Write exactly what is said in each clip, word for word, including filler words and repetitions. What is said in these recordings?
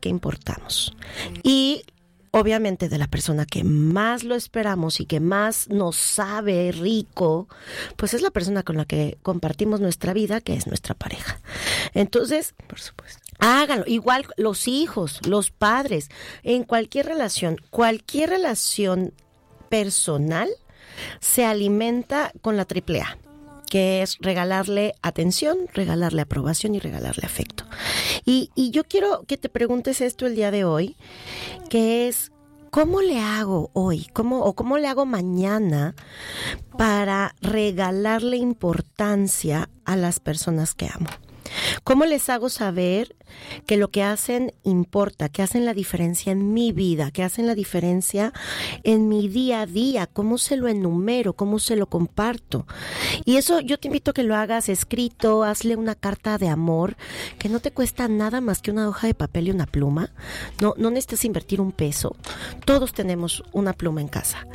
que importamos. Y obviamente de la persona que más lo esperamos y que más nos sabe rico, pues es la persona con la que compartimos nuestra vida, que es nuestra pareja. Entonces, por supuesto, háganlo. Igual los hijos, los padres, en cualquier relación, cualquier relación personal se alimenta con la triple A, que es regalarle atención, regalarle aprobación y regalarle afecto. Y, y yo quiero que te preguntes esto el día de hoy, que es, ¿cómo le hago hoy? ¿Cómo, o cómo le hago mañana para regalarle importancia a las personas que amo? ¿Cómo les hago saber que lo que hacen importa, que hacen la diferencia en mi vida, que hacen la diferencia en mi día a día? ¿Cómo se lo enumero? ¿Cómo se lo comparto? Y eso yo te invito a que lo hagas escrito, hazle una carta de amor que no te cuesta nada más que una hoja de papel y una pluma. No, no necesitas invertir un peso. Todos tenemos una pluma en casa.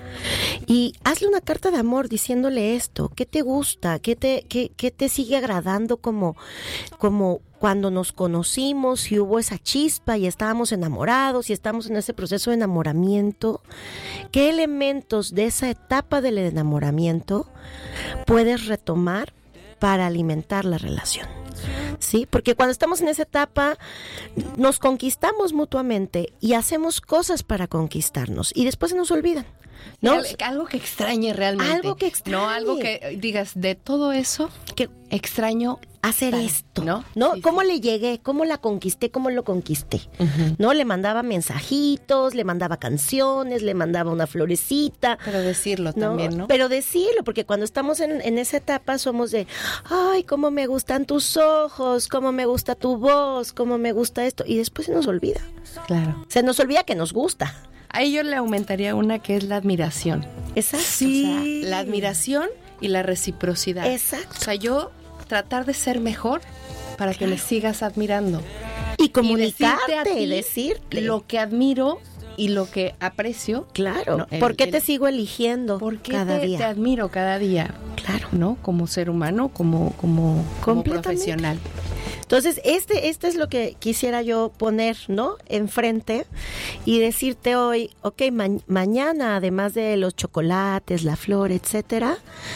Y hazle una carta de amor diciéndole esto, ¿qué te gusta? ¿Qué te, qué, qué te sigue agradando como, como cuando nos conocimos y hubo esa chispa y estábamos enamorados y estamos en ese proceso de enamoramiento? ¿Qué elementos de esa etapa del enamoramiento puedes retomar para alimentar la relación? ¿Sí? Porque cuando estamos en esa etapa nos conquistamos mutuamente y hacemos cosas para conquistarnos y después se nos olvidan, ¿no? Algo que extrañe realmente. Algo que extrañe. No, algo que digas, de todo eso, que extraño hacer tal, esto, ¿no? ¿no? Sí, ¿Cómo sí. le llegué? ¿Cómo la conquisté? ¿Cómo lo conquisté? Uh-huh. ¿No? Le mandaba mensajitos, le mandaba canciones, le mandaba una florecita. Pero decirlo ¿no? también, ¿no? Pero decirlo, porque cuando estamos en, en esa etapa somos de, ay, cómo me gustan tus ojos, cómo me gusta tu voz, cómo me gusta esto. Y después se nos olvida. Claro. Se nos olvida que nos gusta. Ahí yo le aumentaría una que es la admiración. Exacto. Sí. O sea, la admiración y la reciprocidad. Exacto. O sea, yo tratar de ser mejor para que me sigas admirando. Y comunicarte, y decirte, a ti decirte lo que admiro y lo que aprecio. Claro. ¿No? El, ¿Por qué el, te sigo eligiendo ¿por qué cada te, día? te admiro cada día? Claro. ¿No? Como ser humano, como, como, como profesional. Entonces, este, este es lo que quisiera yo poner, ¿no? Enfrente y decirte hoy, ok, ma- mañana, además de los chocolates, la flor, etcétera,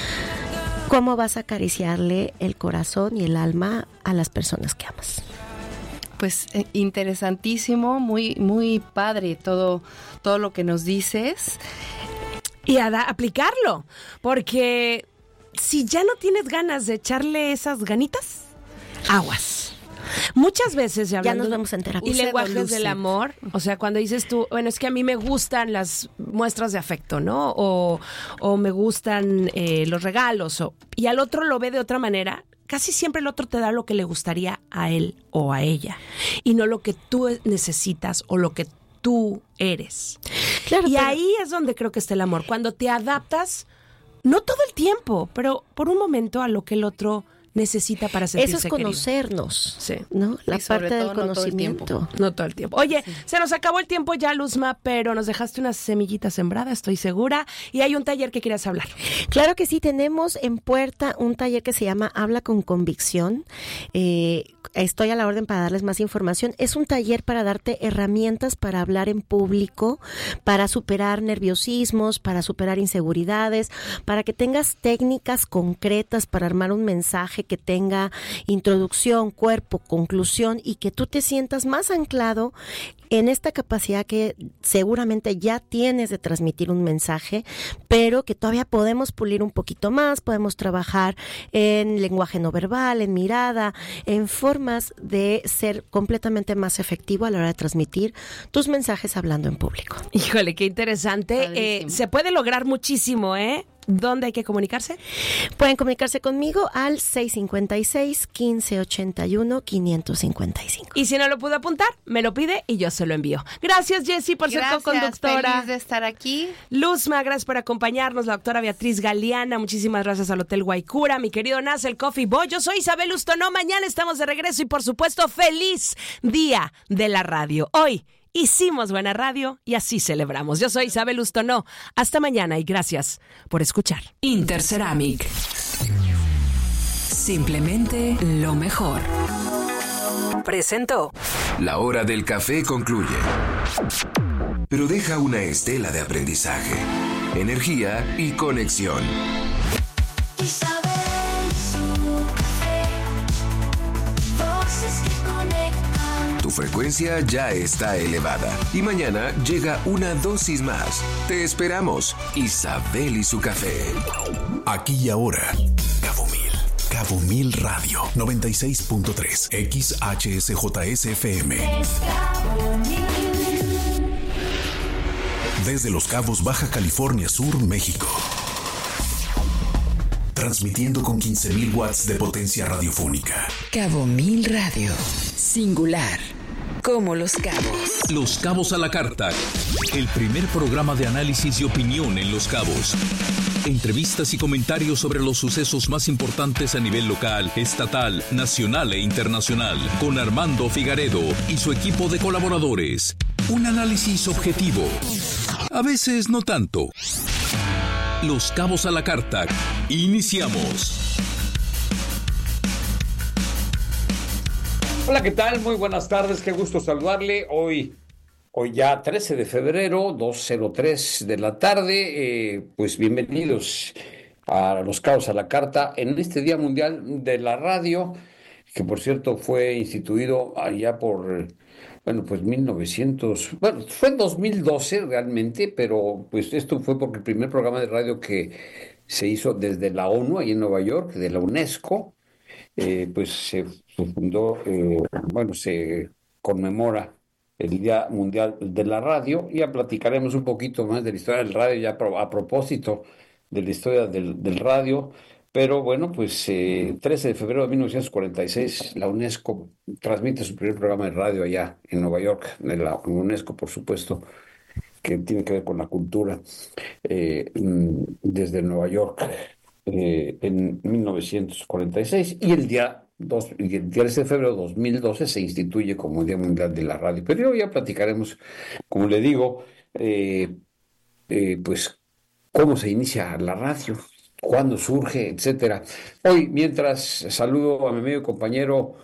¿cómo vas a acariciarle el corazón y el alma a las personas que amas? Pues eh, interesantísimo, muy, muy padre todo, todo lo que nos dices. Y a da, aplicarlo, porque si ya no tienes ganas de echarle esas ganitas, aguas. Muchas veces ya, ya nos vemos en terapia. Y lenguajes del amor, o sea, cuando dices tú, bueno, es que a mí me gustan las muestras de afecto, ¿no? O, o me gustan eh, los regalos, o, y al otro lo ve de otra manera. Casi siempre el otro te da lo que le gustaría a él o a ella, y no lo que tú necesitas o lo que tú eres. Claro, y pero... ahí es donde creo que está el amor, cuando te adaptas, no todo el tiempo, pero por un momento a lo que el otro necesita para sentirse eso es conocernos, querido. Sí. ¿no? La y sobre parte todo, del no conocimiento. todo el tiempo. No todo el tiempo. Oye, sí. Se nos acabó el tiempo ya, Luzma, pero nos dejaste unas semillitas sembradas, estoy segura. Y hay un taller que quieras hablar. Claro que sí, tenemos en puerta un taller que se llama Habla con Convicción. Eh, estoy a la orden para darles más información. Es un taller para darte herramientas para hablar en público, para superar nerviosismos, para superar inseguridades, para que tengas técnicas concretas para armar un mensaje que tenga introducción, cuerpo, conclusión y que tú te sientas más anclado en esta capacidad que seguramente ya tienes de transmitir un mensaje, pero que todavía podemos pulir un poquito más, podemos trabajar en lenguaje no verbal, en mirada, en formas de ser completamente más efectivo a la hora de transmitir tus mensajes hablando en público. Híjole, qué interesante. Eh, se puede lograr muchísimo, ¿eh? ¿Dónde hay que comunicarse? Pueden comunicarse conmigo al seis cinco seis, uno cinco ocho uno, cinco cinco cinco. Y si no lo pudo apuntar, me lo pide y yo se lo envío. Gracias, Jessy, por gracias, ser co-conductora. Feliz de estar aquí. Luzma, gracias por acompañarnos. La doctora Beatriz Galeana, muchísimas gracias al Hotel Guaycura. Mi querido Nas, el Coffee Boy. Yo soy Isabel Ustonó. Mañana estamos de regreso y, por supuesto, feliz día de la radio. Hoy hicimos buena radio y así celebramos. Yo soy Isabel Ustonó. Hasta mañana y gracias por escuchar. Interceramic. Simplemente lo mejor. Presentó La hora del café concluye. Pero deja una estela de aprendizaje, energía y conexión. Tu frecuencia ya está elevada y mañana llega una dosis más. Te esperamos. Isabel y su café. Aquí y ahora, Cabo Mil. Cabo Mil Radio, noventa y seis punto tres, X H S J S F M. Desde Los Cabos, Baja California Sur, México. Transmitiendo con quince mil watts de potencia radiofónica. Cabo Mil Radio. Singular. Como Los Cabos. Los Cabos a la Carta. El primer programa de análisis y opinión en Los Cabos. Entrevistas y comentarios sobre los sucesos más importantes a nivel local, estatal, nacional e internacional. Con Armando Figaredo y su equipo de colaboradores. Un análisis objetivo. A veces no tanto. Los Cabos a la Carta. Iniciamos. Hola, ¿qué tal? Muy buenas tardes, qué gusto saludarle. Hoy, hoy ya trece de febrero, dos cero tres de la tarde. Eh, pues bienvenidos a Los Cabos a la Carta en este Día Mundial de la Radio, que por cierto fue instituido allá por, bueno, pues mil novecientos, bueno, fue en dos mil doce realmente, pero pues esto fue porque el primer programa de radio que se hizo desde la ONU, ahí en Nueva York, de la UNESCO, eh, pues se se fundó, eh, bueno, se conmemora el Día Mundial de la Radio. Ya platicaremos un poquito más de la historia del radio, ya a, a propósito de la historia del, del radio. Pero bueno, pues eh, trece de febrero de mil novecientos cuarenta y seis, la UNESCO transmite su primer programa de radio allá en Nueva York, en la UNESCO, por supuesto, que tiene que ver con la cultura, eh, desde Nueva York, eh, en mil novecientos cuarenta y seis, y el día Dos, el trece de febrero de dos mil doce se instituye como Día Mundial de la Radio. Pero hoy ya platicaremos, como le digo, eh, eh, pues cómo se inicia la radio, cuándo surge, etcétera. Hoy, mientras saludo a mi amigo y compañero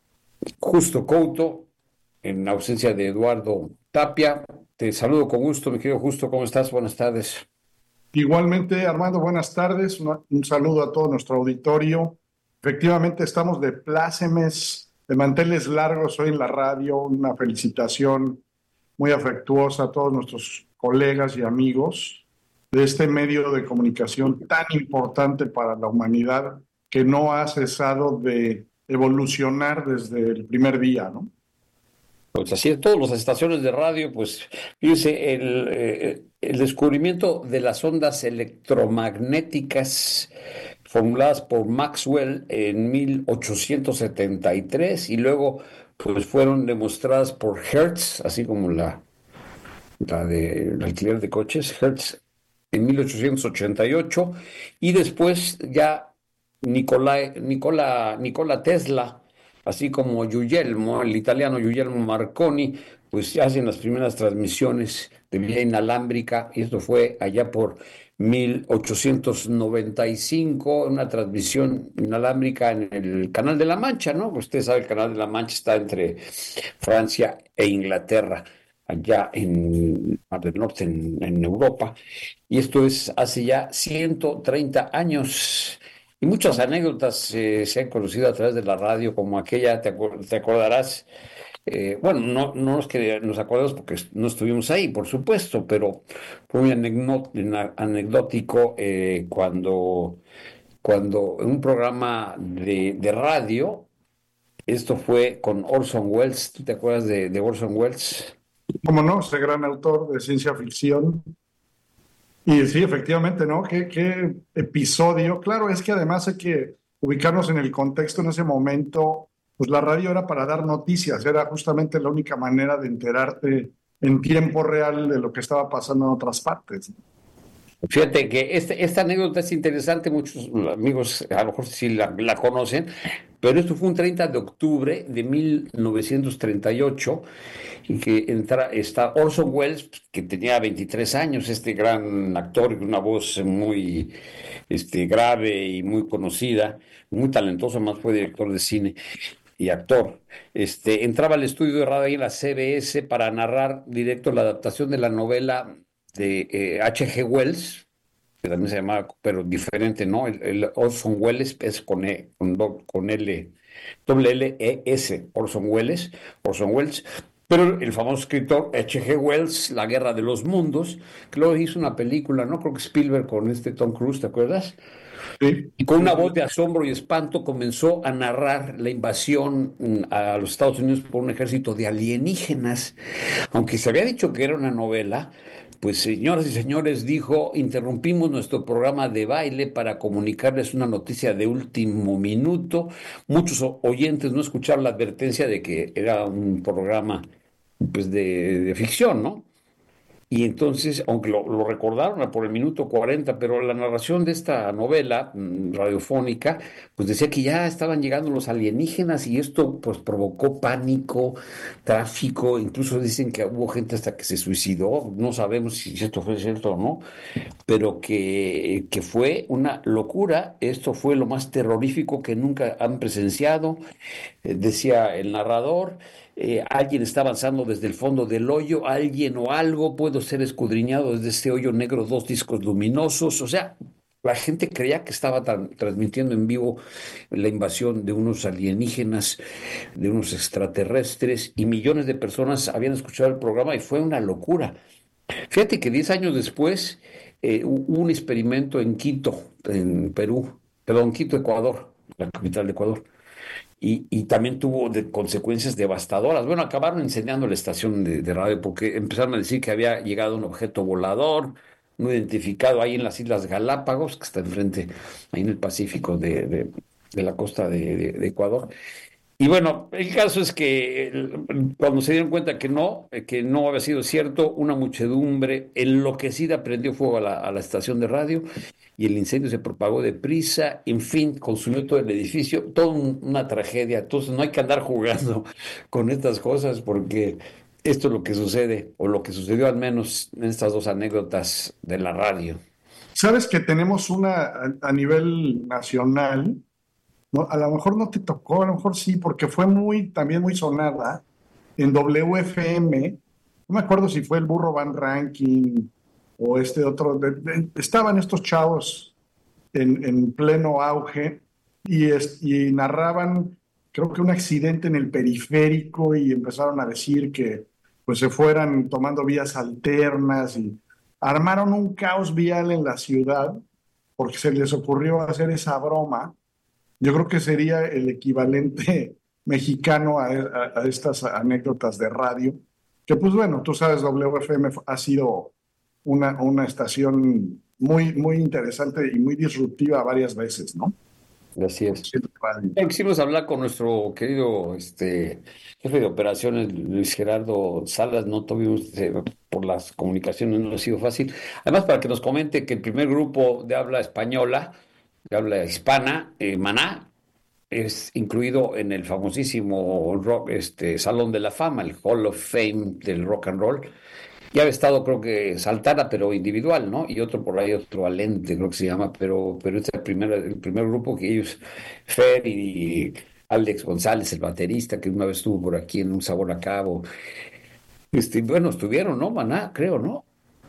Justo Couto, en ausencia de Eduardo Tapia, te saludo con gusto, mi querido Justo, ¿cómo estás? Buenas tardes. Igualmente, Armando, buenas tardes. Un, un saludo a todo nuestro auditorio. Efectivamente, estamos de plácemes, de manteles largos hoy en la radio. Una felicitación muy afectuosa a todos nuestros colegas y amigos de este medio de comunicación tan importante para la humanidad, que no ha cesado de evolucionar desde el primer día, ¿no? Pues así, todas las estaciones de radio, pues, fíjense, el, eh, el descubrimiento de las ondas electromagnéticas formuladas por Maxwell en mil ochocientos setenta y tres y luego pues fueron demostradas por Hertz, así como la, la de el alquiler de coches, Hertz, en mil ochocientos ochenta y ocho, y después ya Nikola, Nikola, Nikola Tesla, así como Guglielmo, el italiano Guglielmo Marconi, pues hacen las primeras transmisiones de vía inalámbrica, y esto fue allá por mil ochocientos noventa y cinco, una transmisión inalámbrica en el Canal de la Mancha, ¿no? Usted sabe, el Canal de la Mancha está entre Francia e Inglaterra, allá en Mar del Norte, en, en Europa, y esto es hace ya ciento treinta años. Y muchas anécdotas eh, se han conocido a través de la radio, como aquella, te, acu- te acordarás, eh, bueno, no, no es que nos acordamos porque no estuvimos ahí, por supuesto, pero fue muy anecdot- anecdótico eh, cuando, cuando en un programa de, de radio, esto fue con Orson Welles. ¿Tú te acuerdas de, de Orson Welles? ¿Cómo no? Ese gran autor de ciencia ficción. Y sí, efectivamente, ¿no? ¿Qué, qué episodio? Claro, es que además hay que ubicarnos en el contexto en ese momento. Pues la radio era para dar noticias, era justamente la única manera de enterarte en tiempo real de lo que estaba pasando en otras partes. Fíjate que este, esta anécdota es interesante, muchos amigos a lo mejor sí la, la conocen, pero esto fue un treinta de octubre de mil novecientos treinta y ocho, y que entra, está Orson Welles, que tenía veintitrés años, este gran actor con una voz muy este, grave y muy conocida, muy talentoso, más fue director de cine. y actor. Este, entraba al estudio de radio ahí en la C B S para narrar directo la adaptación de la novela de eh, H G. Wells, que también se llamaba, pero diferente, ¿no? El, el Orson Welles es con, e, con, do, con L, doble L E S, Orson Welles, Orson Welles. Pero el famoso escritor H G. Wells, La Guerra de los Mundos, que luego hizo una película, ¿no? Creo que Spielberg con este Tom Cruise, ¿te acuerdas? Sí. Y con una voz de asombro y espanto comenzó a narrar la invasión a los Estados Unidos por un ejército de alienígenas. Aunque se había dicho que era una novela, pues señoras y señores, dijo, interrumpimos nuestro programa de baile para comunicarles una noticia de último minuto. Muchos oyentes no escucharon la advertencia de que era un programa pues de, de ficción, ¿no? Y entonces, aunque lo, lo recordaron por el minuto cuarenta, pero la narración de esta novela mmm, radiofónica, pues decía que ya estaban llegando los alienígenas y esto pues provocó pánico, tráfico, incluso dicen que hubo gente hasta que se suicidó, no sabemos si esto fue cierto o no, pero que, que fue una locura. Esto fue lo más terrorífico que nunca han presenciado, eh, decía el narrador. Eh, alguien está avanzando desde el fondo del hoyo, alguien o algo puede ser escudriñado desde este hoyo negro, dos discos luminosos. O sea, la gente creía que estaba tra- transmitiendo en vivo la invasión de unos alienígenas, de unos extraterrestres, y millones de personas habían escuchado el programa y fue una locura. Fíjate que diez años después eh, hubo un experimento en Quito, en Perú, perdón, Quito, Ecuador, la capital de Ecuador. Y, y también tuvo de consecuencias devastadoras. Bueno, acabaron incendiando la estación de, de radio porque empezaron a decir que había llegado un objeto volador no identificado ahí en las Islas Galápagos, que está enfrente, ahí en el Pacífico de, de, de la costa de, de, de Ecuador. Y bueno, el caso es que cuando se dieron cuenta que no, que no había sido cierto, una muchedumbre enloquecida prendió fuego a la, a la estación de radio y el incendio se propagó deprisa, en fin, consumió todo el edificio, toda un, una tragedia. Entonces no hay que andar jugando con estas cosas porque esto es lo que sucede, o lo que sucedió al menos en estas dos anécdotas de la radio. Sabes que tenemos una a, a nivel nacional, ¿no? A lo mejor no te tocó, a lo mejor sí, porque fue muy, también muy sonada en W F M. No me acuerdo si fue el Burro Van Ranking o este otro. De, de, estaban estos chavos en, en pleno auge y, es, y narraban, creo que un accidente en el periférico, y empezaron a decir que pues se fueran tomando vías alternas y armaron un caos vial en la ciudad porque se les ocurrió hacer esa broma. Yo creo que sería el equivalente mexicano a, a, a estas anécdotas de radio, que pues bueno, tú sabes, W F M ha sido una, una estación muy, muy interesante y muy disruptiva varias veces, ¿no? Así es. Ya quisimos hablar con nuestro querido este, jefe de operaciones, Luis Gerardo Salas, no tuvimos, eh, por las comunicaciones no ha sido fácil. Además, para que nos comente que el primer grupo de habla española, de habla hispana, eh, Maná, es incluido en el famosísimo rock, este, Salón de la Fama, el Hall of Fame del rock and roll. Ya había estado, creo que Saltana, pero individual, ¿no? Y otro por ahí, otro Alente, creo que se llama, pero, pero este es el primer, el primer grupo que ellos, Fer y Alex González, el baterista, que una vez estuvo por aquí en Un Sabor a Cabo. Este, bueno, estuvieron, ¿no? Maná, creo, ¿no?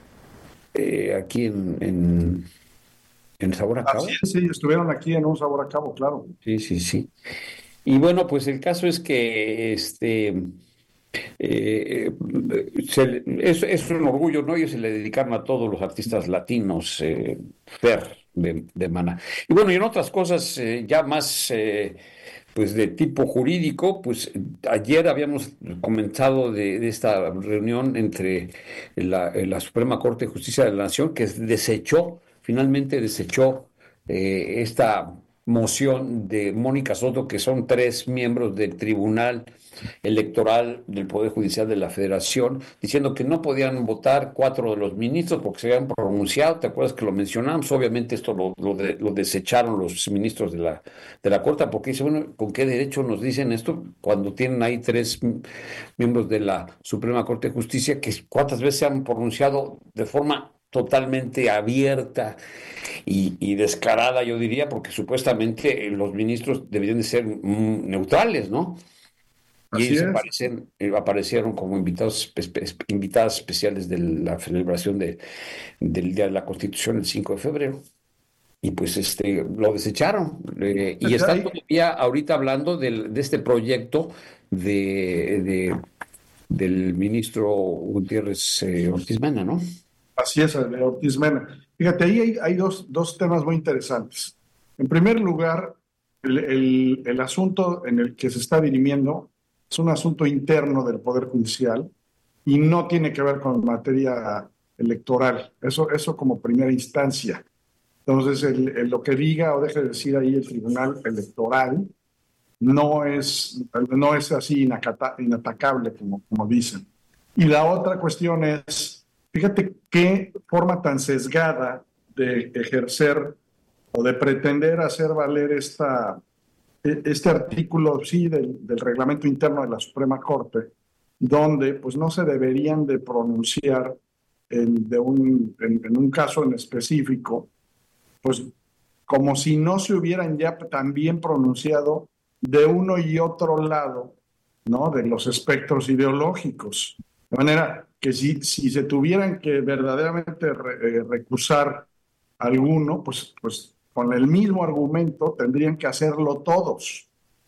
Eh, aquí en... en ¿En Sabor a Cabo? Sí, sí, estuvieron aquí en Un Sabor a Cabo, claro. Sí, sí, sí. Y bueno, pues el caso es que este eh, se, es, es un orgullo, ¿no? Ellos se le dedicaron a todos los artistas latinos, eh, Fer de, de Maná. Y bueno, y en otras cosas eh, ya más eh, pues de tipo jurídico, pues ayer habíamos comenzado de, de esta reunión entre la, la Suprema Corte de Justicia de la Nación, que desechó finalmente desechó eh, esta moción de Mónica Soto, que son tres miembros del Tribunal Electoral del Poder Judicial de la Federación, diciendo que no podían votar cuatro de los ministros porque se habían pronunciado. ¿Te acuerdas que lo mencionamos? Obviamente esto lo, lo, de, lo desecharon los ministros de la, de la Corte, porque dice, bueno, ¿con qué derecho nos dicen esto cuando tienen ahí tres miembros de la Suprema Corte de Justicia que cuántas veces se han pronunciado de forma totalmente abierta y, y descarada, yo diría, porque supuestamente los ministros deberían de ser mm, neutrales, ¿no? Y Así ellos es. aparecen, eh, aparecieron como invitados, espe- espe- invitadas especiales de la celebración de, del Día de la Constitución el cinco de febrero. Y pues este lo desecharon. eh, y Pues están ahí- todavía ahorita hablando del- de este proyecto de, de- del ministro Gutiérrez eh, Ortiz Mena, ¿no? Así es, de Ortiz Mena. Fíjate, ahí hay, hay dos, dos temas muy interesantes. En primer lugar, el, el- el asunto en el que se está dirimiendo es un asunto interno del Poder Judicial y no tiene que ver con materia electoral. Eso, eso como primera instancia. Entonces, el- el- lo que diga o deje de decir ahí el Tribunal Electoral no es, no es así inacata- inatacable como, como dicen. Y la otra cuestión es, fíjate qué forma tan sesgada de ejercer o de pretender hacer valer esta, este artículo, sí, del, del reglamento interno de la Suprema Corte, donde pues no se deberían de pronunciar en, de un, en, en un caso en específico, pues como si no se hubieran ya también pronunciado de uno y otro lado, ¿no? De los espectros ideológicos. De manera que si, si se tuvieran que verdaderamente re, eh, recusar alguno, pues, pues con el mismo argumento tendrían que hacerlo todos.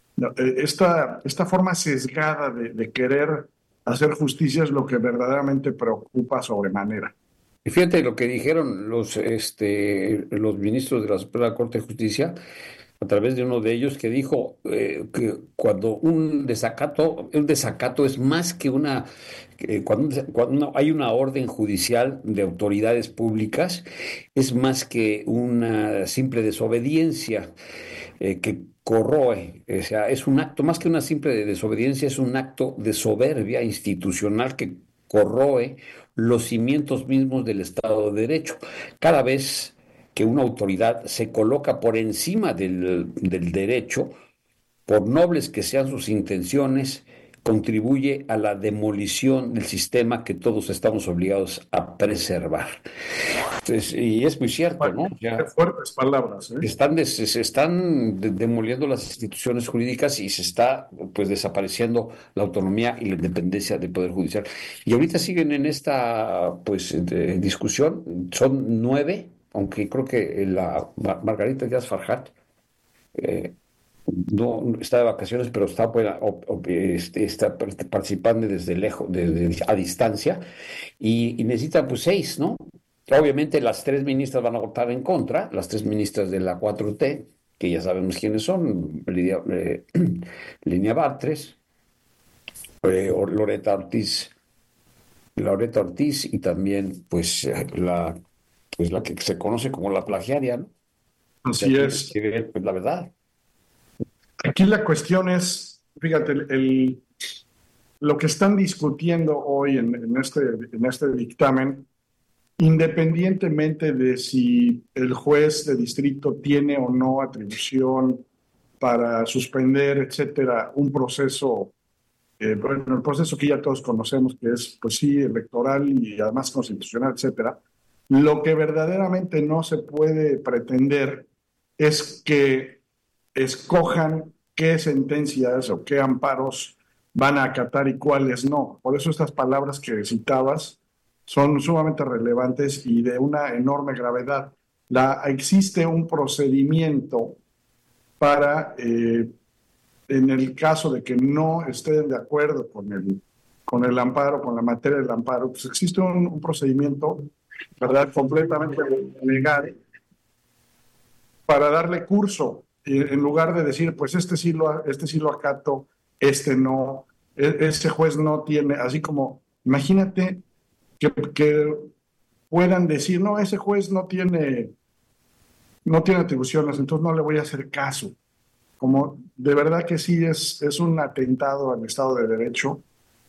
Esta, esta forma sesgada de, de querer hacer justicia es lo que verdaderamente preocupa sobremanera. Y fíjate lo que dijeron los, este, los ministros de la Suprema Corte de Justicia, a través de uno de ellos, que dijo eh, que cuando un desacato, un desacato es más que una, eh, cuando, cuando hay una orden judicial de autoridades públicas, es más que una simple desobediencia eh, que corroe, o sea, es un acto, más que una simple desobediencia, es un acto de soberbia institucional que corroe los cimientos mismos del Estado de Derecho. Cada vez que una autoridad se coloca por encima del, del derecho, por nobles que sean sus intenciones, contribuye a la demolición del sistema que todos estamos obligados a preservar. Entonces, y es muy cierto, ¿no? Ya Qué fuertes palabras, ¿eh? están des- se están de- demoliendo las instituciones jurídicas y se está pues desapareciendo la autonomía y la independencia del Poder Judicial. Y ahorita siguen en esta pues de- discusión, son nueve, aunque creo que la Mar- Margarita Díaz Farjat eh, no no está de vacaciones, pero está, buena, o- o- este, está participando desde lejos, desde, a distancia, y, y necesita pues seis, ¿no? Obviamente las tres ministras van a votar en contra, las tres ministras de la cuatro T, que ya sabemos quiénes son, Lidia, eh, Linia Bartres, eh, Loreta Ortiz, Loreta Ortiz y también pues la, pues la que se conoce como la plagiaria, ¿no? Así es. Que ver, pues, la verdad. Aquí la cuestión es, fíjate, el, el- lo que están discutiendo hoy en, en este, en este dictamen, independientemente de si el juez de distrito tiene o no atribución para suspender, etcétera, un proceso, eh, bueno, el proceso que ya todos conocemos, que es, pues sí, electoral y además constitucional, etcétera, lo que verdaderamente no se puede pretender es que escojan qué sentencias o qué amparos van a acatar y cuáles no. Por eso estas palabras que citabas son sumamente relevantes y de una enorme gravedad. La, existe un procedimiento para, eh, en el caso de que no estén de acuerdo con el, con el amparo, con la materia del amparo, pues existe un, un procedimiento, ¿verdad?, completamente legal para darle curso, en lugar de decir, pues este sí lo, este sí lo acato, este no, ese juez no tiene, así como, imagínate que, que puedan decir, no, ese juez no tiene, no tiene atribuciones, entonces no le voy a hacer caso. Como de verdad que sí es, es un atentado al Estado de Derecho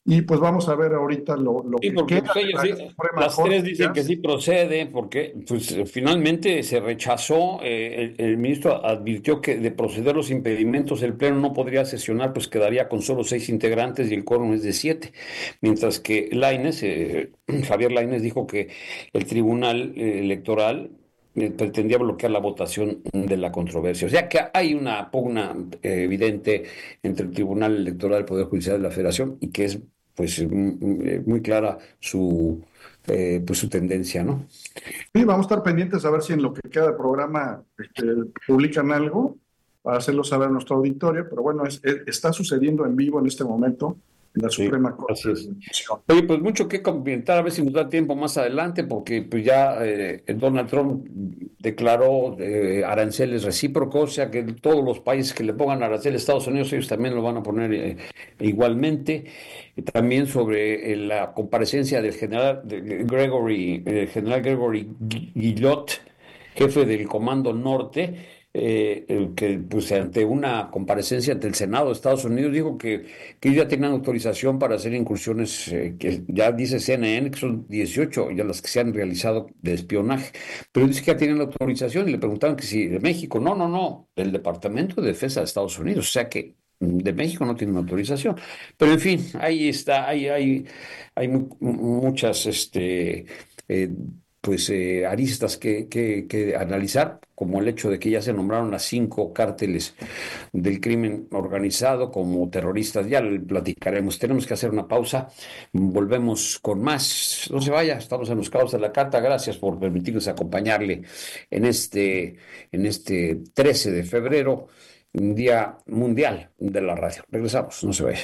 Y pues vamos a ver ahorita lo, lo Sí, que porque queda. pues, ellas de sí- la Suprema las Corte, tres dicen ya. que sí procede, porque pues, finalmente se rechazó, eh, el, el ministro advirtió que de proceder los impedimentos el Pleno no podría sesionar, pues quedaría con solo seis integrantes y el quórum es de siete, mientras que Lainez, eh, Javier Lainez dijo que el Tribunal eh, Electoral eh, pretendía bloquear la votación de la controversia. O sea que hay una pugna eh, evidente entre el Tribunal Electoral y el Poder Judicial de la Federación y que es pues m- muy clara su eh, pues su tendencia, ¿no? Sí, vamos a estar pendientes a ver si en lo que queda del programa este, publican algo para hacerlo saber a nuestro auditorio, pero bueno, es, es- está sucediendo en vivo en este momento en la Sí, Suprema Corte. así es. de Justicia. Oye, pues mucho que comentar, a ver si nos da tiempo más adelante, porque pues ya eh, Donald Trump declaró eh, aranceles recíprocos, o sea que todos los países que le pongan aranceles a Estados Unidos, ellos también lo van a poner eh, igualmente. Y también sobre eh, la comparecencia del general de Gregory, el general Gregory Guillot, jefe del Comando Norte, eh, el que pues ante una comparecencia ante el Senado de Estados Unidos dijo que, que ellos ya tenían autorización para hacer incursiones, eh, que ya dice C N N que son dieciocho ya las que se han realizado de espionaje, pero dice que ya tienen la autorización y le preguntaron que si de México, no, no, no, del Departamento de Defensa de Estados Unidos, o sea que de México no tienen autorización, pero en fin, ahí está, hay, hay, hay mu- muchas este, eh, pues eh, aristas que, que, que analizar, como el hecho de que ya se nombraron a cinco cárteles del crimen organizado como terroristas. Ya lo platicaremos. Tenemos que hacer una pausa. Volvemos con más. No se vaya, estamos en Los Cabos de la Carta. Gracias por permitirnos acompañarle en este, en este trece de febrero, un día mundial de la radio. Regresamos, no se vaya.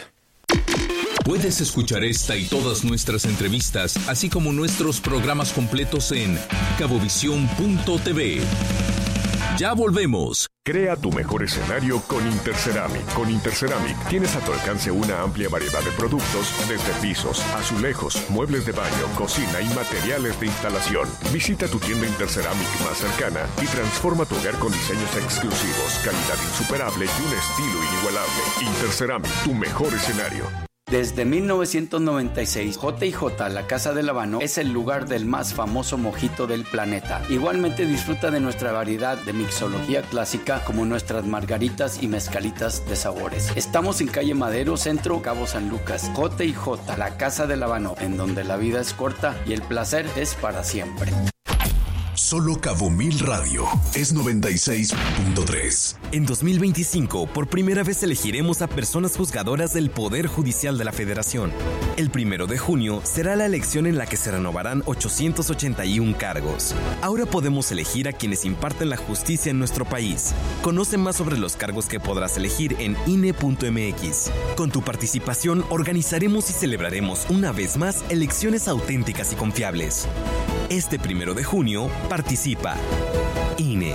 Puedes escuchar esta y todas nuestras entrevistas, así como nuestros programas completos en cabovisión punto t v. Ya volvemos. Crea tu mejor escenario con Interceramic. Con Interceramic tienes a tu alcance una amplia variedad de productos, desde pisos, azulejos, muebles de baño, cocina y materiales de instalación. Visita tu tienda Interceramic más cercana y transforma tu hogar con diseños exclusivos, calidad insuperable y un estilo inigualable. Interceramic, tu mejor escenario. Desde mil novecientos noventa y seis, J y J, la Casa del Habano, es el lugar del más famoso mojito del planeta. Igualmente disfruta de nuestra variedad de mixología clásica, como nuestras margaritas y mezcalitas de sabores. Estamos en calle Madero, Centro, Cabo San Lucas. J y J, la Casa del Habano, en donde la vida es corta y el placer es para siempre. Solo Cabo Mil Radio es noventa y seis punto tres. En dos mil veinticinco, por primera vez elegiremos a personas juzgadoras del Poder Judicial de la Federación. El primero de junio será la elección en la que se renovarán ochocientos ochenta y uno cargos. Ahora podemos elegir a quienes imparten la justicia en nuestro país. Conoce más sobre los cargos que podrás elegir en I N E punto M X. Con tu participación, organizaremos y celebraremos una vez más elecciones auténticas y confiables. Este primero de junio, participa. I N E.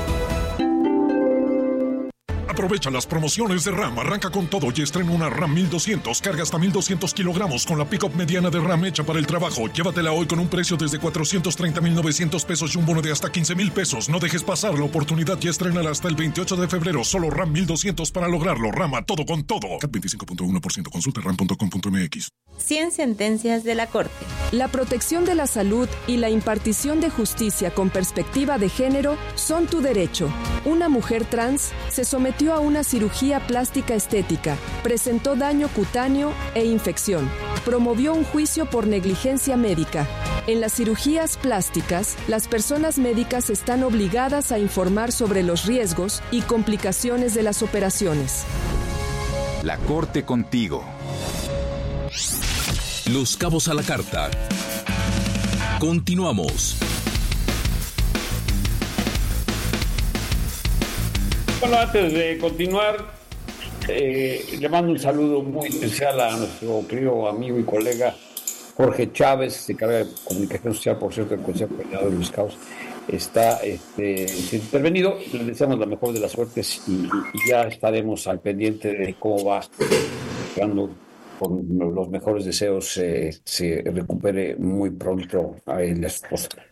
Aprovecha las promociones de RAM, arranca con todo y estrena una RAM mil doscientos, carga hasta mil doscientos kilogramos con la pick-up mediana de RAM hecha para el trabajo. Llévatela hoy con un precio desde cuatrocientos treinta mil novecientos pesos y un bono de hasta quince mil pesos. No dejes pasar la oportunidad y estrénala hasta el veintiocho de febrero. Solo RAM mil doscientos para lograrlo. RAM a todo con todo. C A T veinticinco punto uno por ciento. Consulta ram punto com punto m x. cien sentencias de la Corte. La protección de la salud y la impartición de justicia con perspectiva de género son tu derecho. Una mujer trans se sometió a una cirugía plástica estética, presentó daño cutáneo e infección. Promovió un juicio por negligencia médica. En las cirugías plásticas, las personas médicas están obligadas a informar sobre los riesgos y complicaciones de las operaciones. La Corte contigo. Los Cabos a la Carta. Continuamos. Bueno, antes de continuar, eh, le mando un saludo muy especial a nuestro querido amigo y colega Jorge Chávez, secretario de Comunicación Social, por cierto, del Consejo Coordinador de los Cabos. Está este, intervenido, le deseamos la mejor de las suertes y, y ya estaremos al pendiente de cómo va, esperando con los mejores deseos eh, se recupere muy pronto a la esposa.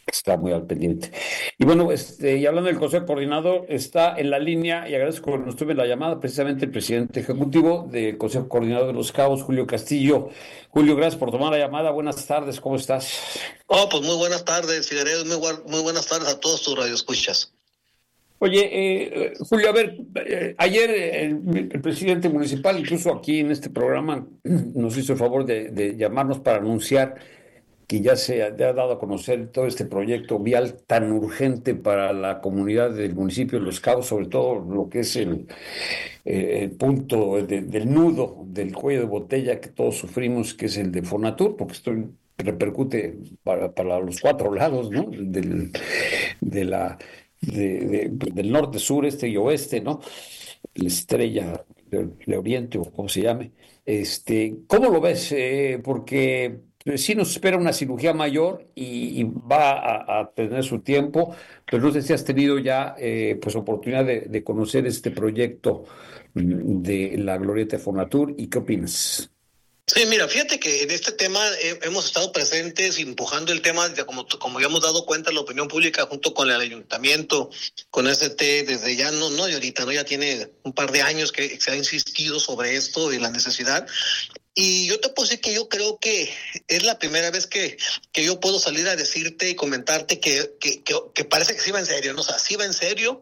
Está muy al pendiente. Y bueno, este, y hablando del Consejo Coordinador, está en la línea, y agradezco que nos tome la llamada, precisamente el presidente ejecutivo del Consejo Coordinador de Los Cabos, Julio Castillo. Julio, gracias por tomar la llamada. Buenas tardes, ¿cómo estás? Oh, pues muy buenas tardes, Figueredo, muy, muy buenas tardes a todos tus radioescuchas. Oye, eh, Julio, a ver, eh, ayer el, el presidente municipal, incluso aquí en este programa, nos hizo el favor de, de llamarnos para anunciar que ya se ha, ha dado a conocer todo este proyecto vial tan urgente para la comunidad del municipio de Los Cabos, sobre todo lo que es el, eh, el punto de, del nudo del cuello de botella que todos sufrimos, que es el de Fonatur, porque esto repercute para, para los cuatro lados, ¿no? Del, de la, de, de, del norte, sur, este y oeste, ¿no? La estrella de, de Oriente, o como se llame. Este, ¿cómo lo ves? Eh, porque sí nos espera una cirugía mayor y, y va a, a tener su tiempo, pero no sé si has tenido ya eh, pues oportunidad de, de conocer este proyecto de la Glorieta de Fonatur, y qué opinas. Sí, mira, fíjate que en este tema eh, hemos estado presentes empujando el tema, de, como, como ya hemos dado cuenta, la opinión pública junto con el ayuntamiento, con S T, desde ya no, no de ahorita, no ya tiene un par de años que se ha insistido sobre esto y la necesidad. Y yo te puedo decir que yo creo que es la primera vez que, que yo puedo salir a decirte y comentarte que, que, que, que parece que sí va en serio, ¿no? O sea, sí va en serio.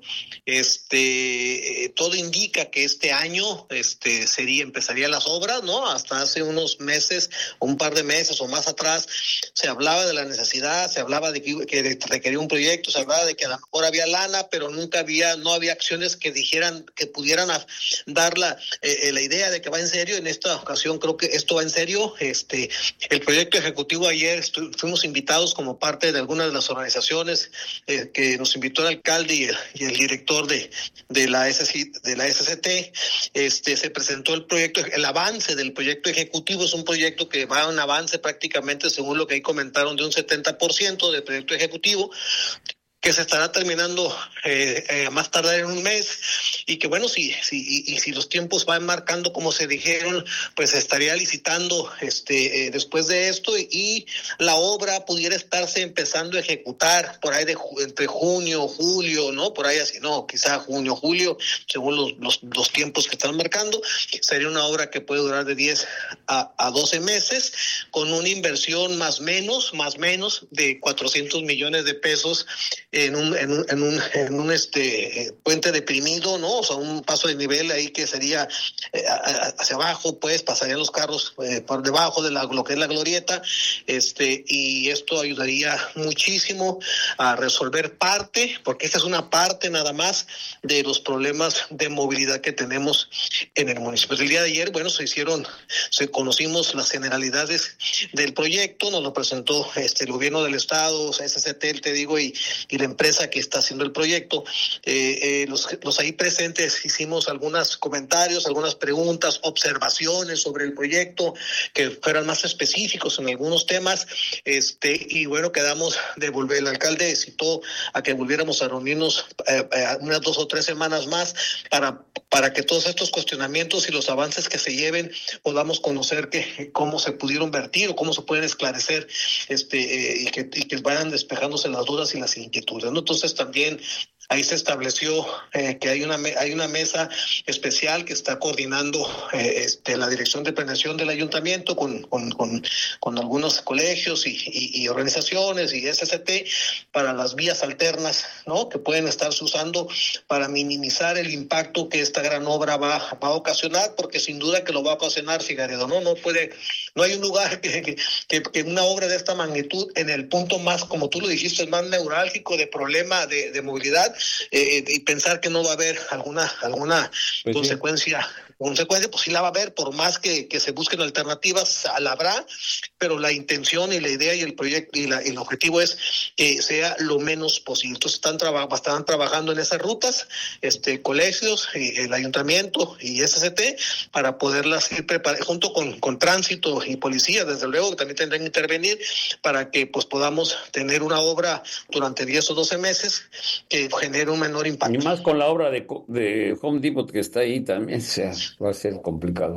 Este, todo indica que este año este, sería, empezaría las obras, ¿no? Hasta hace unos meses, un par de meses o más atrás, se hablaba de la necesidad, se hablaba de que, que requería un proyecto, se hablaba de que a lo mejor había lana, pero nunca había, no había acciones que dijeran, que pudieran dar la, eh, la idea de que va en serio. En esta ocasión creo que esto va en serio. Este, el proyecto ejecutivo ayer estu- fuimos invitados como parte de algunas de las organizaciones eh, que nos invitó el alcalde y el, y el director de, de la S C, de la S C T. Este, se presentó el proyecto, el avance del proyecto ejecutivo. Es un proyecto que va a un avance prácticamente, según lo que ahí comentaron, de un setenta por ciento del proyecto ejecutivo, que se estará terminando eh, eh, más tardar en un mes, y que bueno, si, si, y, y si los tiempos van marcando como se dijeron, pues se estaría licitando este, eh, después de esto, y, y la obra pudiera estarse empezando a ejecutar por ahí de entre junio, julio, ¿no? Por ahí así, no, quizá junio, julio, según los, los, los tiempos que están marcando. Sería una obra que puede durar de diez a doce meses, con una inversión más menos, más menos de cuatrocientos millones de pesos, en un en un en un, en un este puente deprimido, ¿no? O sea, un paso de nivel ahí que sería eh, hacia abajo, pues pasarían los carros eh, por debajo de la, lo que es la glorieta, este y esto ayudaría muchísimo a resolver parte, porque esta es una parte nada más de los problemas de movilidad que tenemos en el municipio. El día de ayer, bueno, se hicieron, se conocimos las generalidades del proyecto, nos lo presentó este el gobierno del estado, o sea, S C T, te digo, y, y la empresa que está haciendo el proyecto. Eh, eh, los, los ahí presentes hicimos algunos comentarios, algunas preguntas, observaciones sobre el proyecto que fueran más específicos en algunos temas, este y bueno, quedamos de volver. El alcalde citó a que volviéramos a reunirnos eh, eh, unas dos o tres semanas más para, para que todos estos cuestionamientos y los avances que se lleven podamos conocer que, cómo se pudieron vertir o cómo se pueden esclarecer, este eh, y, que, y que vayan despejándose las dudas y las inquietudes, ¿no? Entonces también ahí se estableció eh, que hay una hay una mesa especial que está coordinando eh, este, la Dirección de Planeación del Ayuntamiento con con, con, con algunos colegios y, y, y organizaciones y S C T para las vías alternas, ¿no? Que pueden estarse usando para minimizar el impacto que esta gran obra va, va a ocasionar, porque sin duda que lo va a ocasionar, Figueredo, ¿no? No puede, no hay un lugar que, que, que, que una obra de esta magnitud en el punto más, como tú lo dijiste, el más neurálgico de problema de, de movilidad, Eh, y pensar que no va a haber alguna alguna pues consecuencia sí. consecuencia, pues sí la va a haber, por más que, que se busquen alternativas, la habrá, pero la intención y la idea y el proyecto y la, el objetivo es que sea lo menos posible. Entonces están, traba, están trabajando en esas rutas, este colegios, y el ayuntamiento y S C T, para poderlas ir preparando, junto con, con tránsito y policía, desde luego, que también tendrán que intervenir, para que pues podamos tener una obra durante diez o doce meses que genere un menor impacto. Y más con la obra de, de Home Depot que está ahí también, o sea, va a ser complicado.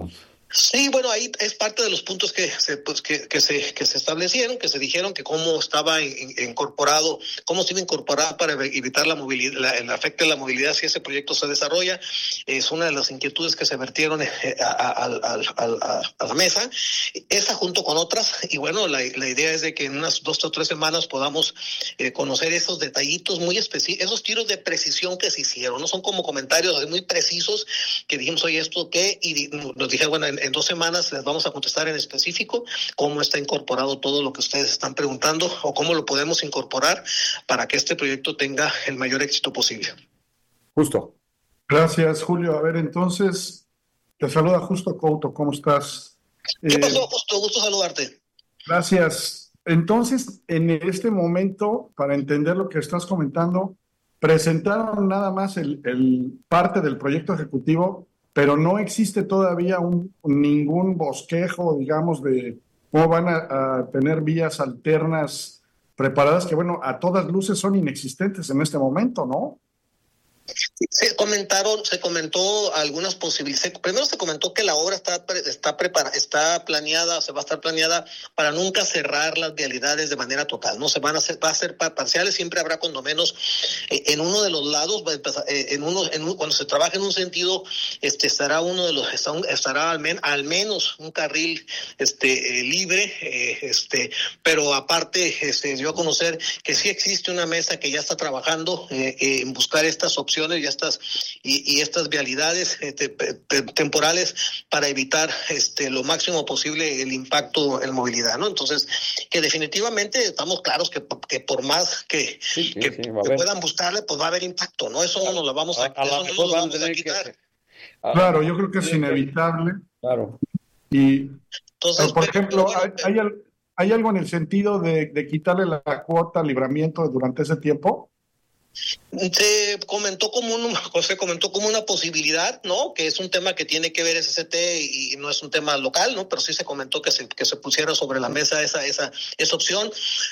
Sí, bueno, ahí es parte de los puntos que se, pues, que, que se que se establecieron, que se dijeron que cómo estaba in, in, incorporado, cómo se iba a incorporar para evitar la movilidad, la, el afecto de la movilidad si ese proyecto se desarrolla. Es una de las inquietudes que se vertieron a, a, a, a, a la mesa, esa junto con otras, y bueno, la, la idea es de que en unas dos o tres semanas podamos eh, conocer esos detallitos muy específicos, esos tiros de precisión que se hicieron, no son como comentarios muy precisos que dijimos, oye, ¿esto qué? Y nos dijeron, bueno, en, en dos semanas les vamos a contestar en específico cómo está incorporado todo lo que ustedes están preguntando o cómo lo podemos incorporar para que este proyecto tenga el mayor éxito posible. Justo. Gracias, Julio. A ver, entonces, te saluda Justo Couto. ¿Cómo estás? ¿Qué eh, pasó, Justo? Gusto saludarte. Gracias. Entonces, en este momento, para entender lo que estás comentando, presentaron nada más el, el parte del proyecto ejecutivo, pero no existe todavía un, ningún bosquejo, digamos, de cómo van a, a tener vías alternas preparadas, que bueno, a todas luces son inexistentes en este momento, ¿no? Se comentaron, se comentó algunas posibilidades. Primero se comentó que la obra está está preparada, está planeada, se va a estar planeada para nunca cerrar las vialidades de manera total. No se van a hacer, va a ser parciales. Siempre habrá cuando menos eh, en uno de los lados, va a empezar, eh, en uno, en un, cuando se trabaje en un sentido, este estará uno de los estará, estará al, men, al menos un carril este eh, libre, eh, este, pero aparte este, dio a conocer que sí existe una mesa que ya está trabajando eh, eh, en buscar estas opciones y estas y, y estas vialidades eh, te, te, temporales para evitar este lo máximo posible el impacto en movilidad, ¿no? Entonces, que definitivamente estamos claros que, que por más que, sí, sí, que, sí, que puedan buscarle, pues va a haber impacto, ¿no? Eso no nos lo vamos a, a, a eso no nos vamos a quitar. Que, a, claro, yo creo que es inevitable. Claro. Y, Entonces, por pero, ejemplo, pero bueno, hay, hay, hay algo en el sentido de, de quitarle la cuota al libramiento durante ese tiempo. Se comentó como un, se comentó como una posibilidad, ¿no? Que es un tema que tiene que ver S S T y no es un tema local, ¿no? Pero sí se comentó que se que se pusiera sobre la mesa esa esa esa opción,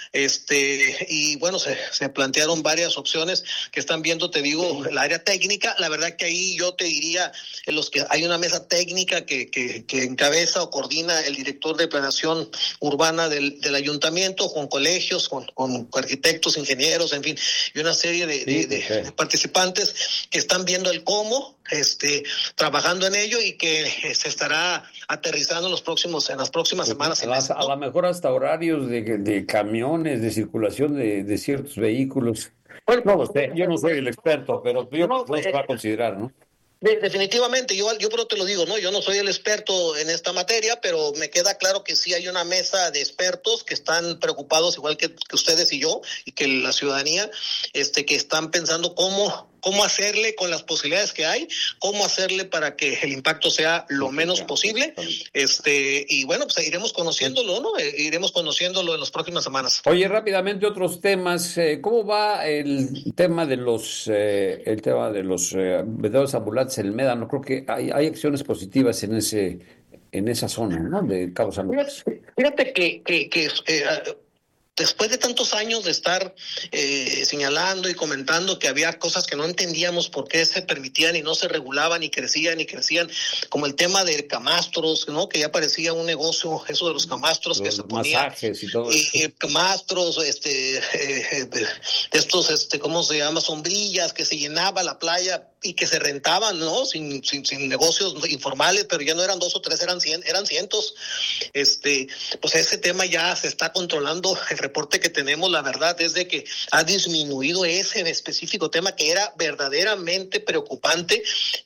este y bueno se se plantearon varias opciones que están viendo, te digo, el área técnica. La verdad que ahí yo te diría en los que hay una mesa técnica que que, que encabeza o coordina el director de planeación urbana del del ayuntamiento con colegios, con con arquitectos, ingenieros, en fin, y una serie de De, de, de participantes que están viendo el cómo, este, trabajando en ello y que se estará aterrizando en los próximos, en las próximas semanas. A, las, ¿no? A lo mejor hasta horarios de, de camiones, de circulación de, de ciertos vehículos. Bueno, no lo sé, yo no soy el experto, pero yo no, no se va a considerar, ¿no? Definitivamente, yo, yo pero te lo digo, ¿no? Yo no soy el experto en esta materia, pero me queda claro que sí hay una mesa de expertos que están preocupados, igual que, que ustedes y yo, y que la ciudadanía, este, que están pensando cómo, cómo hacerle con las posibilidades que hay, cómo hacerle para que el impacto sea lo menos posible, este, y bueno, pues iremos conociéndolo, ¿no? Eh, iremos conociéndolo en las próximas semanas. Oye, rápidamente otros temas, eh, ¿cómo va el tema de los, eh, el tema de los eh, vendedores ambulantes en el Médano? Creo que hay, hay acciones positivas en ese, en esa zona, ¿no? De Cabo San Lucas. Fíjate que, que, que eh, después de tantos años de estar eh, señalando y comentando que había cosas que no entendíamos por qué se permitían y no se regulaban y crecían y crecían, como el tema de camastros, ¿no? Que ya parecía un negocio, eso de los camastros, los que se ponían. Masajes y todo y, eso. Eh, camastros, este, eh, estos, este, ¿cómo se llama? Sombrillas, que se llenaba la playa y que se rentaban, ¿no? Sin, sin, sin negocios informales, pero ya no eran dos o tres, eran cien, eran cientos. Este, pues ese tema ya se está controlando. El reporte que tenemos, la verdad, es de que ha disminuido ese específico tema que era verdaderamente preocupante.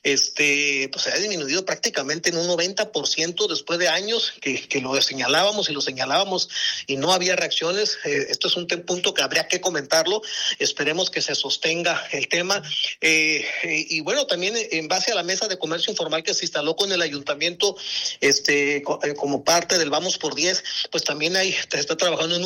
Este, pues se ha disminuido prácticamente en un noventa por ciento después de años que, que lo señalábamos y lo señalábamos y no había reacciones. Eh, esto es un te- punto que habría que comentarlo. Esperemos que se sostenga el tema. Eh, eh, y bueno, también en base a la mesa de comercio informal que se instaló con el ayuntamiento, este, co- eh, como parte del Vamos por diez, pues también hay, se está trabajando en un plan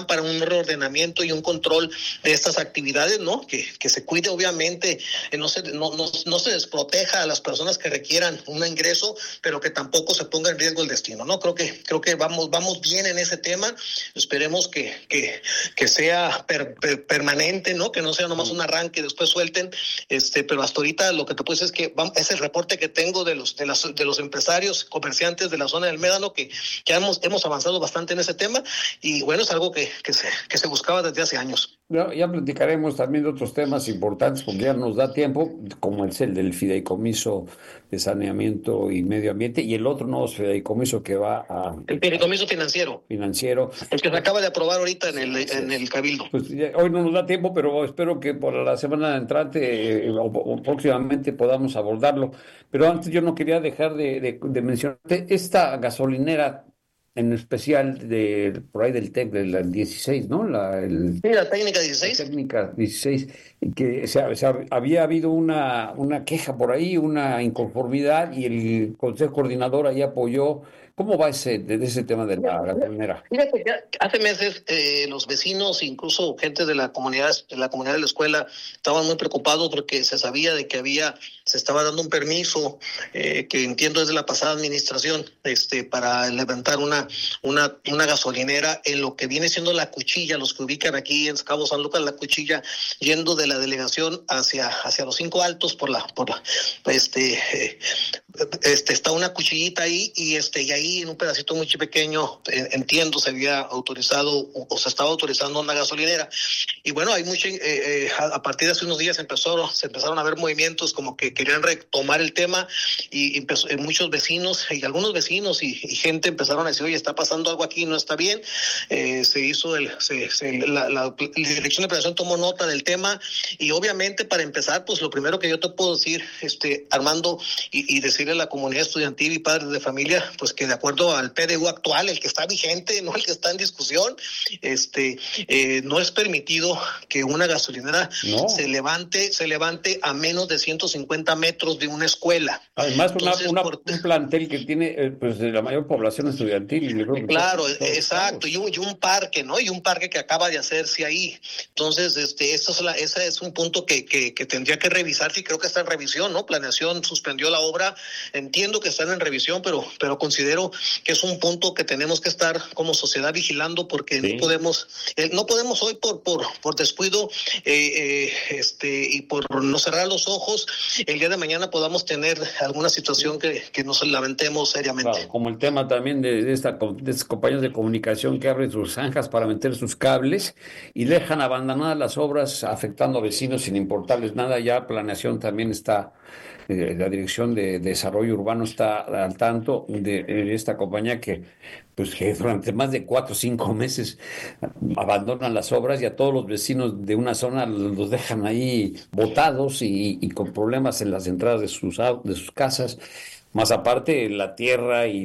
para un reordenamiento y un control de estas actividades, ¿no? Que, que se cuide obviamente, eh, no, se, no, no, no se desproteja a las personas que requieran un ingreso, pero que tampoco se ponga en riesgo el destino, ¿no? Creo que creo que vamos vamos bien en ese tema. Esperemos que que, que sea per, per, permanente, ¿no? Que no sea nomás un arranque y después suelten. Este, pero hasta ahorita lo que te puedo decir es que vamos, es el reporte que tengo de los de las de los empresarios comerciantes de la zona del Médano que que hemos hemos avanzado bastante en ese tema y bueno, es algo que que se que se buscaba desde hace años. Ya, ya platicaremos también de otros temas importantes porque ya nos da tiempo, como es el del fideicomiso de saneamiento y medio ambiente y el otro nuevo fideicomiso que va a... El fideicomiso financiero. Financiero. El que se acaba de aprobar ahorita en el, en el Cabildo. Pues ya, hoy no nos da tiempo, pero espero que por la semana entrante eh, o, o próximamente podamos abordarlo. Pero antes yo no quería dejar de, de, de mencionarte esta gasolinera en especial de por ahí del TEC del dieciséis, ¿no? La, el, sí, la técnica dieciséis. La técnica dieciséis, que se, se, había habido una, una queja por ahí, una inconformidad y el Consejo Coordinador ahí apoyó. ¿Cómo va ese, de ese tema de la gasolinera? Fíjate que hace meses eh, los vecinos, incluso gente de la comunidad, de la comunidad de la escuela, estaban muy preocupados porque se sabía de que había, se estaba dando un permiso eh, que entiendo es de la pasada administración, este, para levantar una, una, una gasolinera en lo que viene siendo la Cuchilla, los que ubican aquí en Cabo San Lucas, la Cuchilla, yendo de la delegación hacia, hacia los Cinco Altos por la, por la, este, eh, este, está una cuchillita ahí y este, y ahí en un pedacito muy pequeño, entiendo, se había autorizado o se estaba autorizando una gasolinera. Y bueno, hay mucho, eh, eh, a partir de hace unos días empezó, se empezaron a ver movimientos como que querían retomar el tema y empezó, eh, muchos vecinos y algunos vecinos y, y gente empezaron a decir, oye, está pasando algo aquí, no está bien. Eh, se hizo, el, se, se, la, la, la Dirección de Operación tomó nota del tema y obviamente para empezar, pues lo primero que yo te puedo decir, este, Armando, y, y decirle a la comunidad estudiantil y padres de familia, pues que de acuerdo al P D U actual, el que está vigente, no el que está en discusión, este, eh, no es permitido que una gasolinera no. se levante, se levante a menos de ciento cincuenta metros de una escuela. Además, Entonces, una, una, por... un plantel que tiene eh, pues la mayor población estudiantil. Claro, todos, exacto, todos. Y, un, y un parque, ¿no? Y un parque que acaba de hacerse ahí. Entonces, este, esto es la, ese es un punto que, que, que tendría que revisarse y creo que está en revisión, ¿no? Planeación suspendió la obra, entiendo que están en revisión, pero, pero considero que es un punto que tenemos que estar como sociedad vigilando porque sí. no podemos eh, no podemos hoy por por por descuido eh, eh, este y por no cerrar los ojos el día de mañana podamos tener alguna situación que, que nos lamentemos seriamente. Claro, como el tema también de, de, esta, de estas compañías de comunicación que abren sus zanjas para meter sus cables y dejan abandonadas las obras afectando a vecinos sin importarles nada. Ya planeación también está, eh, la Dirección de, de Desarrollo Urbano está al tanto de, de esta compañía que pues que durante más de cuatro o cinco meses abandonan las obras y a todos los vecinos de una zona los dejan ahí botados y, y con problemas en las entradas de sus, de sus casas. Más aparte la tierra y,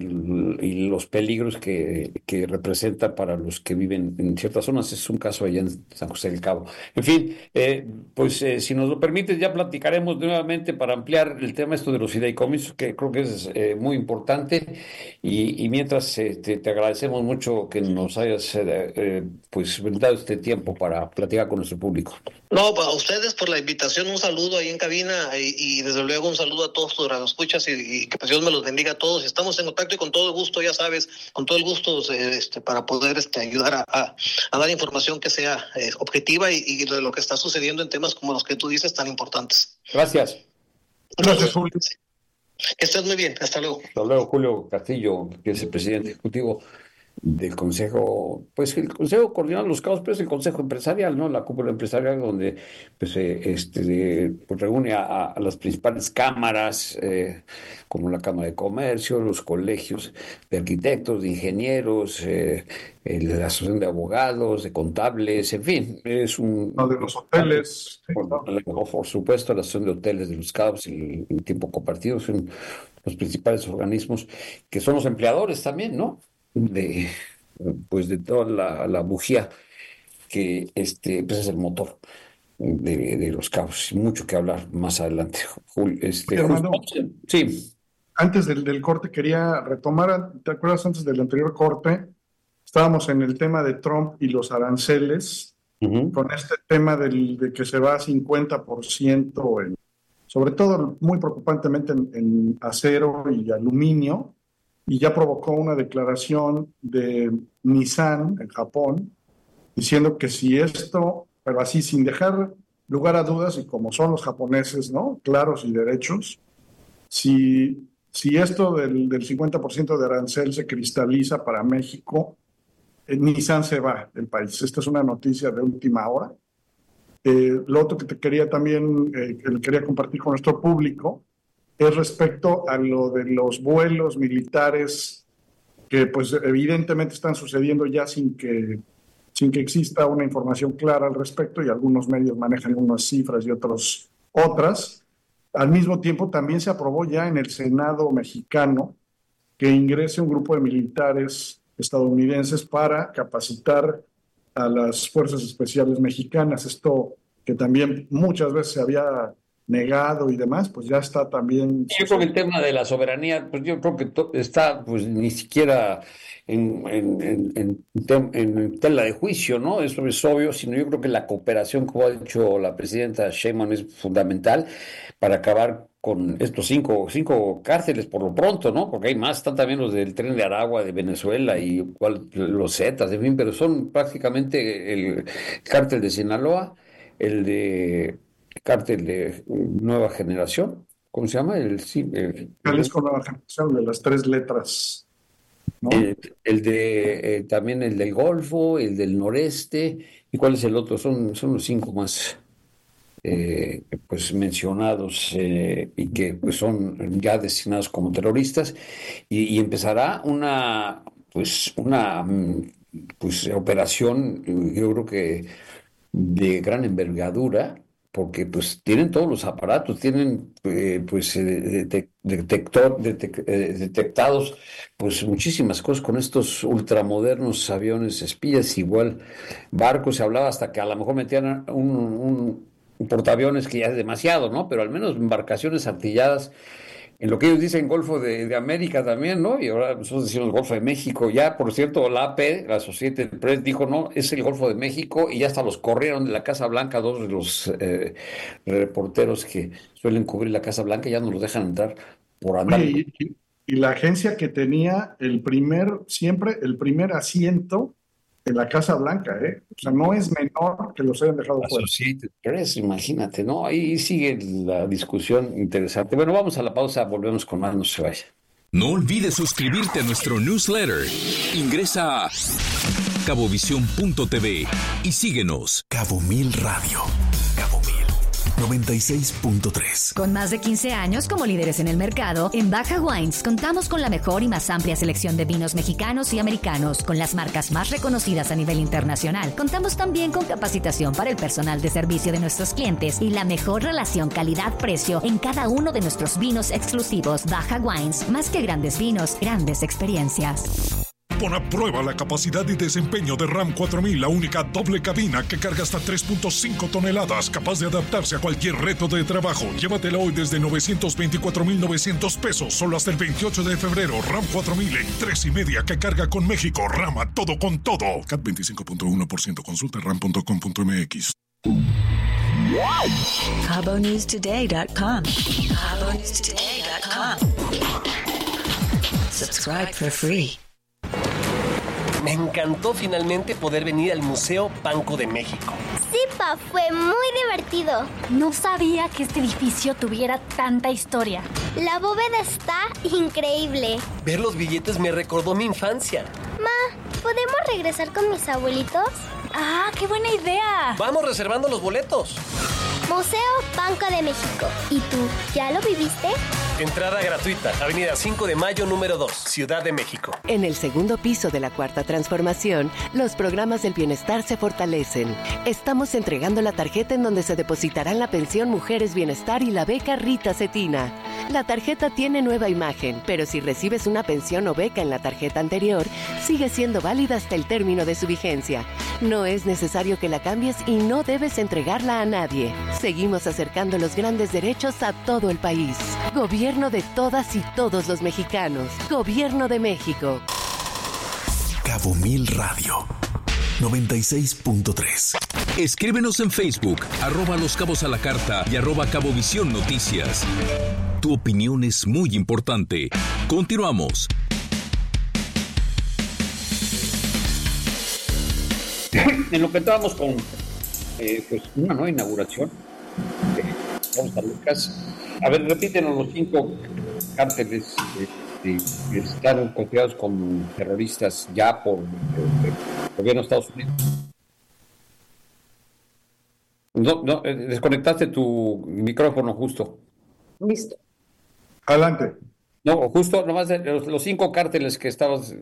y los peligros que, que representa para los que viven en ciertas zonas. Es un caso allá en San José del Cabo. En fin, eh, pues eh, si nos lo permites ya platicaremos nuevamente para ampliar el tema esto de los fideicomisos, que creo que es eh, muy importante. Y, y mientras eh, te, te agradecemos mucho que nos hayas eh, eh, pues brindado este tiempo para platicar con nuestro público. No, para ustedes por la invitación, un saludo ahí en cabina y, y desde luego un saludo a todos tus radioescuchas y, y que pues Dios me los bendiga a todos. Estamos en contacto y con todo el gusto, ya sabes, con todo el gusto este, para poder este, ayudar a, a, a dar información que sea eh, objetiva y, y de lo que está sucediendo en temas como los que tú dices tan importantes. Gracias. Gracias, Julio. Que estés muy bien. Hasta luego. Hasta luego, Julio Castillo, que es el presidente ejecutivo del Consejo, pues el Consejo Coordinador de los Cabos, pero es el Consejo Empresarial, ¿no? La cúpula empresarial donde pues eh, este pues, reúne a, a las principales cámaras, eh, como la Cámara de Comercio, los colegios de arquitectos, de ingenieros, eh, el, la Asociación de Abogados, de Contables, en fin, es un... No, de los hoteles. Por, por supuesto, la Asociación de Hoteles de los Cabos y el Tiempo Compartido son los principales organismos que son los empleadores también, ¿no? de pues de toda la, la bujía que este pues es el motor de, de los Cabos. Mucho que hablar más adelante, Julio. Este, Hermano, sí. Antes del, del corte quería retomar, ¿te acuerdas antes del anterior corte? estábamos en el tema de Trump y los aranceles, uh-huh. con este tema del, de que se va a cincuenta por ciento, en, sobre todo muy preocupantemente en, en acero y aluminio, y ya provocó una declaración de Nissan en Japón, diciendo que si esto, pero así sin dejar lugar a dudas, y como son los japoneses, ¿no?, claros y derechos, si, si esto del, del cincuenta por ciento de arancel se cristaliza para México, eh, Nissan se va del país. Esta es una noticia de última hora. Eh, lo otro que te quería también, eh, que quería compartir con nuestro público, es respecto a lo de los vuelos militares que pues evidentemente están sucediendo ya sin que, sin que exista una información clara al respecto, y algunos medios manejan unas cifras y otros otras. Al mismo tiempo también se aprobó ya en el Senado mexicano que ingrese un grupo de militares estadounidenses para capacitar a las fuerzas especiales mexicanas. Esto que también muchas veces se había negado y demás, pues ya está también. Yo creo que el tema de la soberanía, pues yo creo que to- está pues ni siquiera en, en, en, en, en tela de juicio, ¿no? Eso es obvio, sino yo creo que la cooperación, como ha dicho la presidenta Sheinbaum, es fundamental para acabar con estos cinco, cinco cárteles por lo pronto, ¿no? Porque hay más, están también los del Tren de Aragua de Venezuela y cual, los Zetas, en fin, pero son prácticamente el cártel de Sinaloa, el de cártel de Nueva Generación, ¿cómo se llama? El, sí, el, Jalisco Nueva Generación, de las tres letras, ¿no? El, el de, eh, también el del Golfo, el del Noreste, ¿y cuál es el otro? Son, son los cinco más eh, pues mencionados eh, y que pues son ya designados como terroristas, y, y empezará una pues una pues operación, yo creo que de gran envergadura, porque pues tienen todos los aparatos, tienen eh, pues eh, detec- detector, detec- eh, detectados pues muchísimas cosas con estos ultramodernos aviones espías, igual barcos. Se hablaba hasta que a lo mejor metían un, un, un portaaviones, que ya es demasiado, ¿no? Pero al menos embarcaciones artilladas en lo que ellos dicen Golfo de, de América también, ¿no? Y ahora nosotros decimos Golfo de México. Ya, por cierto, la A P, la Associated Press, dijo, no, es el Golfo de México, y ya hasta los corrieron de la Casa Blanca, dos de los eh, reporteros que suelen cubrir la Casa Blanca, ya no los dejan entrar por andar. Oye, y, y la agencia que tenía el primer, siempre el primer asiento en la Casa Blanca, ¿eh? O sea, no es menor que los hayan dejado fuera. Associated Press, imagínate, ¿no? Ahí sigue la discusión interesante. Bueno, vamos a la pausa, volvemos con más, no se vaya. No olvides suscribirte a nuestro newsletter. Ingresa a cabovisión punto t v y síguenos. Cabo Mil Radio. Cabo Mil noventa y seis punto tres. Con más de quince años como líderes en el mercado, en Baja Wines contamos con la mejor y más amplia selección de vinos mexicanos y americanos, con las marcas más reconocidas a nivel internacional. Contamos también con capacitación para el personal de servicio de nuestros clientes y la mejor relación calidad-precio en cada uno de nuestros vinos exclusivos. Baja Wines, más que grandes vinos, grandes experiencias. Pon a prueba la capacidad y desempeño de RAM cuatro mil, la única doble cabina que carga hasta tres punto cinco toneladas, capaz de adaptarse a cualquier reto de trabajo. Llévatela hoy desde novecientos veinticuatro mil novecientos pesos, solo hasta el veintiocho de febrero. RAM cuatro mil en tres y media que carga con México. RAM a todo con todo. C A T veinticinco punto uno por ciento. Consulta ram punto com punto m x. cabo news today punto com. cabo news today punto com. Subscribe for free. Me encantó finalmente poder venir al Museo Banco de México. Sí, pa, fue muy divertido. No sabía que este edificio tuviera tanta historia. La bóveda está increíble. Ver los billetes me recordó mi infancia. Ma, ¿podemos regresar con mis abuelitos? ¡Ah, qué buena idea! Vamos reservando los boletos. Museo Banco de México. ¿Y tú, ya lo viviste? Entrada gratuita, Avenida cinco de Mayo, número dos, Ciudad de México. En el segundo piso de la Cuarta Transformación, los programas del bienestar se fortalecen. Estamos entregando la tarjeta en donde se depositarán la pensión Mujeres Bienestar y la beca Rita Cetina. La tarjeta tiene nueva imagen, pero si recibes una pensión o beca en la tarjeta anterior, sigue siendo válida hasta el término de su vigencia. No es necesario que la cambies y no debes entregarla a nadie. Seguimos acercando los grandes derechos a todo el país. Gobierno de todas y todos los mexicanos. Gobierno de México. Cabo Mil Radio noventa y seis punto tres. Escríbenos en Facebook, arroba Los Cabos a la Carta y arroba Cabovisión Noticias. Tu opinión es muy importante. Continuamos. En lo que estábamos con eh, pues una nueva inauguración de Cabos a Lucas. A ver, repítenos los cinco cárteles eh, que están considerados como terroristas ya por el gobierno de Estados Unidos. No, no, eh, desconectaste tu micrófono justo. Listo. Adelante. No, justo, nomás de los, los cinco cárteles que estabas...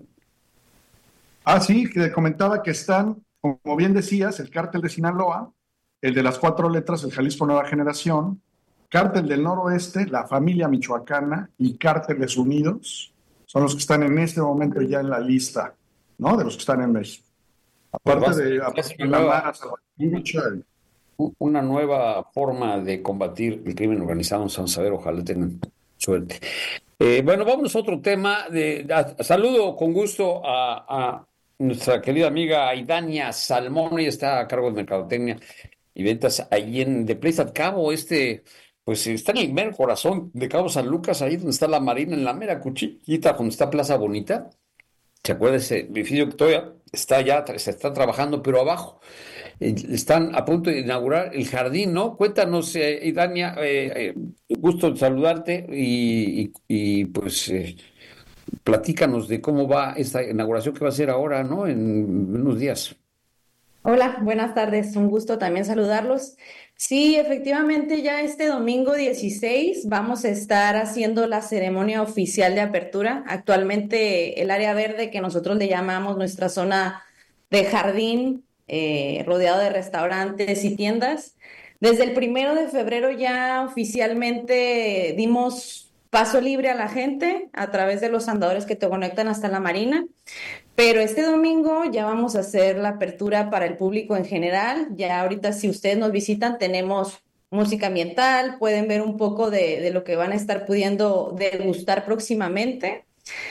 Ah, sí, que comentaba que están, como bien decías, el cártel de Sinaloa, el de las cuatro letras, el Jalisco Nueva Generación, cártel del Noroeste, la familia michoacana y cárteles unidos, son los que están en este momento ya en la lista, ¿no? De los que están en México. Aparte Pues de, vas, aparte de una, la nueva, Mara Salvatrucha, una nueva forma de combatir el crimen organizado, vamos a saber, ojalá tengan suerte. Eh, bueno, vamos a otro tema. De, a, saludo con gusto a, a nuestra querida amiga Aidania Salmón, ella está a cargo de Mercadotecnia y Ventas ahí en The Place at Cabo, este, pues está en el mero corazón de Cabo San Lucas, ahí donde está la Marina, en la mera cuchillita, donde está Plaza Bonita. ¿Se acuerda ese edificio que todavía está ya, se está trabajando, pero abajo? Eh, están a punto de inaugurar el jardín, ¿no? Cuéntanos, eh, Idania, eh, eh, gusto en saludarte y, y, y pues eh, platícanos de cómo va esta inauguración que va a ser ahora, ¿no? En unos días. Hola, buenas tardes. Un gusto también saludarlos. Sí, efectivamente, ya este domingo dieciséis vamos a estar haciendo la ceremonia oficial de apertura. Actualmente el área verde, que nosotros le llamamos nuestra zona de jardín, eh, rodeado de restaurantes y tiendas. Desde el primero de febrero ya oficialmente dimos paso libre a la gente a través de los andadores que te conectan hasta la Marina. Pero este domingo ya vamos a hacer la apertura para el público en general. Ya ahorita, si ustedes nos visitan, tenemos música ambiental, pueden ver un poco de, de lo que van a estar pudiendo degustar próximamente.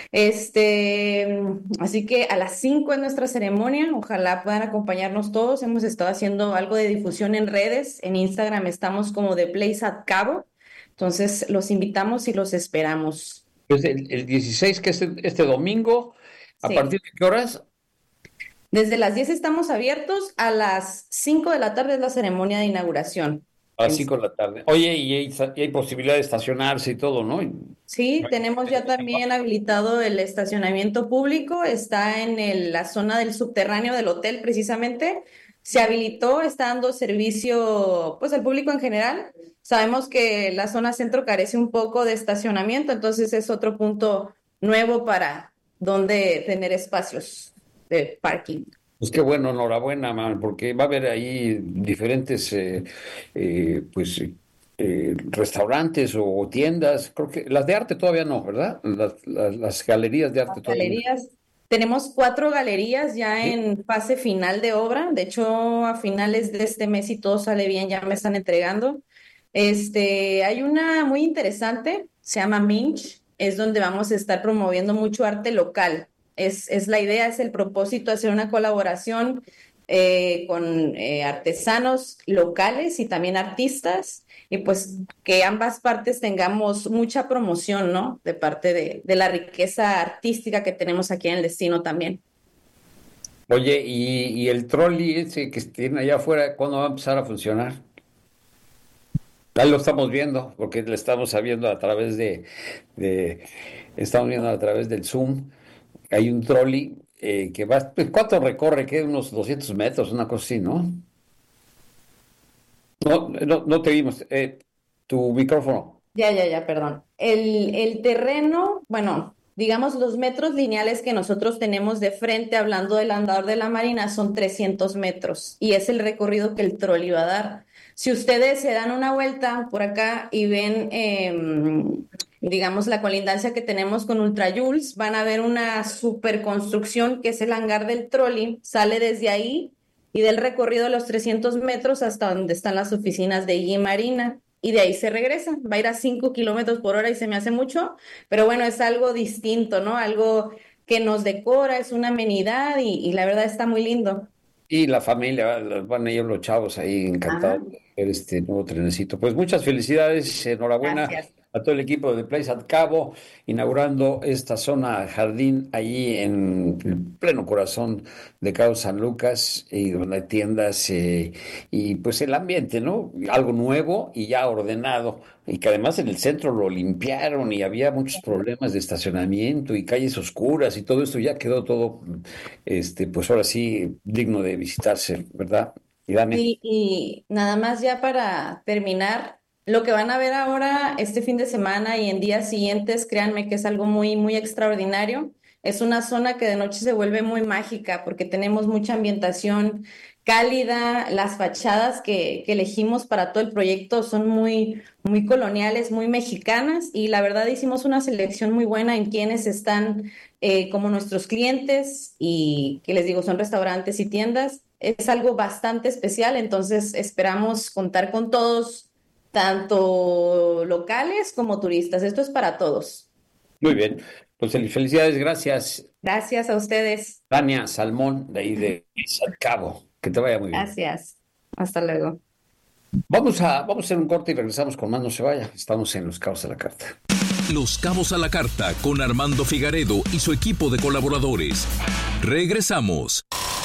Este, así que a las cinco es nuestra ceremonia, ojalá puedan acompañarnos todos. Hemos estado haciendo algo de difusión en redes, en Instagram estamos como The Place at Cabo, entonces los invitamos y los esperamos. Pues el, el dieciséis, que es este, este domingo, ¿a sí. partir de qué horas? Desde las diez estamos abiertos, a las cinco de la tarde es la ceremonia de inauguración. A las cinco de la tarde. Oye, y hay, y hay posibilidad de estacionarse y todo, ¿no? Sí, tenemos ya también habilitado el estacionamiento público, está en el, la zona del subterráneo del hotel precisamente, se habilitó, está dando servicio pues al público en general. Sabemos que la zona centro carece un poco de estacionamiento, entonces es otro punto nuevo para donde tener espacios de parking. Pues qué bueno, enhorabuena, man, porque va a haber ahí diferentes eh, eh, pues eh, restaurantes o tiendas, creo que las de arte todavía no, ¿verdad? Las, las, las galerías de arte las todavía galerías, no. Tenemos cuatro galerías ya ¿Sí? en fase final de obra, de hecho a finales de este mes, si todo sale bien, ya me están entregando. Este, hay una muy interesante, se llama Minch, es donde vamos a estar promoviendo mucho arte local. Es, es la idea, es el propósito, hacer una colaboración eh, con eh, artesanos locales y también artistas, y pues que ambas partes tengamos mucha promoción, ¿no? De parte de, de la riqueza artística que tenemos aquí en el destino también. Oye, ¿y, y el trolley ese que tiene allá afuera, cuándo va a empezar a funcionar? Ahí lo estamos viendo, porque lo estamos viendo a través de, de estamos viendo a través del Zoom. Hay un trolley eh, que va, ¿cuánto recorre? ¿Qué? Unos doscientos metros, una cosa así, ¿no? No, no, no te vimos. Eh, tu micrófono. Ya, ya, ya, perdón. El, el terreno, bueno, digamos los metros lineales que nosotros tenemos de frente, hablando del andador de la Marina, son trescientos metros y es el recorrido que el trolley va a dar. Si ustedes se dan una vuelta por acá y ven... Eh, digamos, la colindancia que tenemos con Ultra Jules, van a ver una superconstrucción que es el hangar del trolley, sale desde ahí y del recorrido de los trescientos metros hasta donde están las oficinas de I G Marina, y de ahí se regresa, va a ir a cinco kilómetros por hora y se me hace mucho, pero bueno, es algo distinto, ¿no? Algo que nos decora, es una amenidad y, y la verdad está muy lindo. Y la familia, van ellos los chavos ahí encantados de ver este nuevo trenecito. Pues muchas felicidades, enhorabuena. Gracias. A todo el equipo de Place at Cabo, inaugurando esta zona jardín allí en el pleno corazón de Cabo San Lucas, y donde hay tiendas eh, y pues el ambiente, ¿no? Algo nuevo y ya ordenado, y que además en el centro lo limpiaron y había muchos problemas de estacionamiento y calles oscuras y todo esto ya quedó todo, este, pues ahora sí, digno de visitarse, ¿verdad? Y Dani. Y, y nada más ya para terminar, lo que van a ver ahora este fin de semana y en días siguientes, créanme que es algo muy, muy extraordinario. Es una zona que de noche se vuelve muy mágica porque tenemos mucha ambientación cálida. Las fachadas que, que elegimos para todo el proyecto son muy, muy coloniales, muy mexicanas, y la verdad hicimos una selección muy buena en quienes están eh, como nuestros clientes, y que les digo, son restaurantes y tiendas. Es algo bastante especial, entonces esperamos contar con todos, tanto locales como turistas. Esto es para todos. Muy bien, pues felicidades, gracias. Gracias a ustedes. Tania Salmón, de ahí de San Cabo. Que te vaya muy bien. Gracias. Hasta luego. Vamos a, vamos a hacer un corte y regresamos con más. No se vaya. Estamos en Los Cabos a la Carta. Los Cabos a la Carta con Armando Figaredo y su equipo de colaboradores. Regresamos.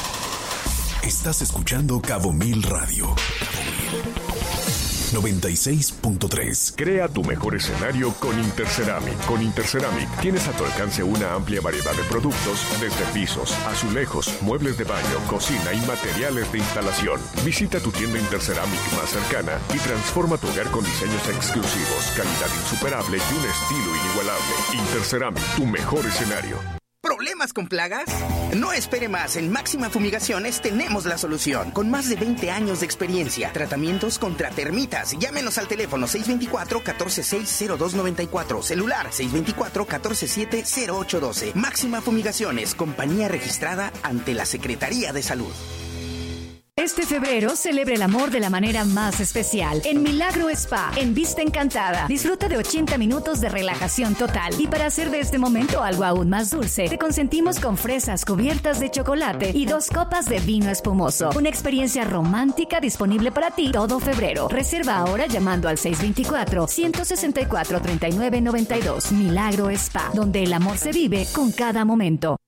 Estás escuchando Cabo Mil Radio. Cabo Mil. noventa y seis punto tres. Crea tu mejor escenario con Interceramic. Con Interceramic tienes a tu alcance una amplia variedad de productos, desde pisos, azulejos, muebles de baño, cocina y materiales de instalación. Visita tu tienda Interceramic más cercana y transforma tu hogar con diseños exclusivos, calidad insuperable y un estilo inigualable. Interceramic, tu mejor escenario. ¿Problemas con plagas? No espere más. En Máxima Fumigaciones tenemos la solución. Con más de veinte años de experiencia. Tratamientos contra termitas. Llámenos al teléfono seis dos cuatro, uno cuatro seis, cero dos nueve cuatro. Celular seis dos cuatro, uno cuatro siete, cero ocho uno dos. Máxima Fumigaciones. Compañía registrada ante la Secretaría de Salud. Este febrero celebre el amor de la manera más especial en Milagro Spa, en Vista Encantada. Disfruta de ochenta minutos de relajación total. Y para hacer de este momento algo aún más dulce, te consentimos con fresas cubiertas de chocolate y dos copas de vino espumoso. Una experiencia romántica disponible para ti todo febrero. Reserva ahora llamando al seis dos cuatro, uno seis cuatro, tres nueve nueve dos. Milagro Spa, donde el amor se vive con cada momento.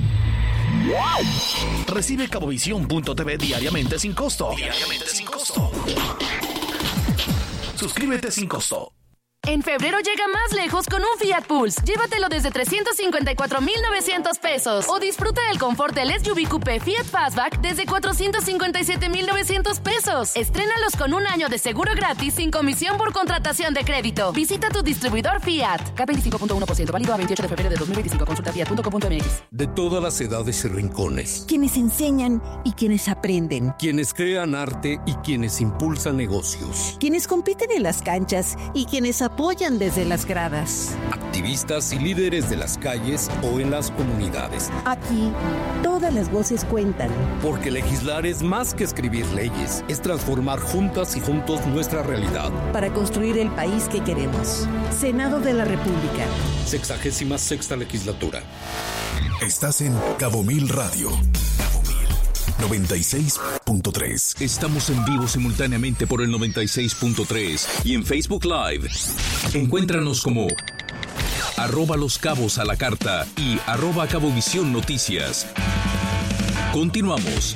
Recibe Cabovisión punto t v diariamente sin costo. Diariamente sin costo. Suscríbete sin costo. En febrero llega más lejos con un Fiat Pulse. Llévatelo desde trescientos cincuenta y cuatro mil novecientos pesos. O disfruta del confort del S U V Coupé Fiat Fastback desde cuatrocientos cincuenta y siete mil novecientos pesos. Estrénalos con un año de seguro gratis sin comisión por contratación de crédito. Visita tu distribuidor Fiat. K veinticinco punto uno por ciento válido a veintiocho de febrero de dos mil veinticinco. Consulta fiat punto com punto m x. De todas las edades y rincones. Quienes enseñan y quienes aprenden. Quienes crean arte y quienes impulsan negocios. Quienes compiten en las canchas y quienes apoyan desde las gradas. Activistas y líderes de las calles o en las comunidades. Aquí, todas las voces cuentan. Porque legislar es más que escribir leyes, es transformar juntas y juntos nuestra realidad. Para construir el país que queremos. Senado de la República. Sexagésima sexta legislatura. Estás en Cabo Mil Radio. Cabo Mil. noventa y seis punto tres. Estamos en vivo simultáneamente por el noventa y seis punto tres y en Facebook Live. Encuéntranos como arroba Los Cabos a la Carta y arroba Cabovisión Noticias. Continuamos.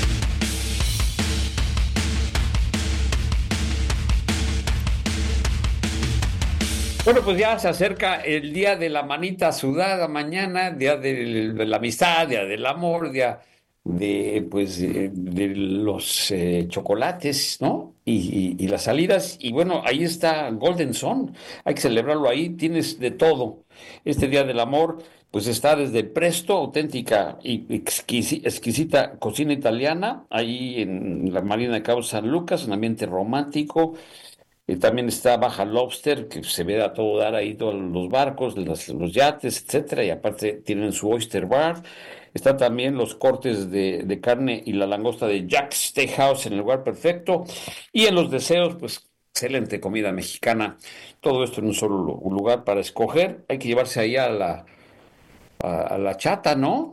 Bueno, pues ya se acerca el día de la manita sudada mañana, día de la amistad, día del amor, día de pues de, de los eh, chocolates, ¿no? Y, y, y las salidas. Y bueno, ahí está Golden Zone, hay que celebrarlo ahí, tienes de todo. Este día del amor, pues está desde Presto, auténtica y exquisi, exquisita cocina italiana, ahí en la Marina de Cabo San Lucas, un ambiente romántico. Y también está Baja Lobster, que se ve a todo dar ahí, todos los barcos, los, los yates, etcétera, y aparte tienen su oyster bar. Está también los cortes de, de carne y la langosta de Jack's Steakhouse en el lugar perfecto. Y en los deseos, pues, excelente comida mexicana. Todo esto en un solo lugar para escoger. Hay que llevarse ahí a la, a, a la chata, ¿no?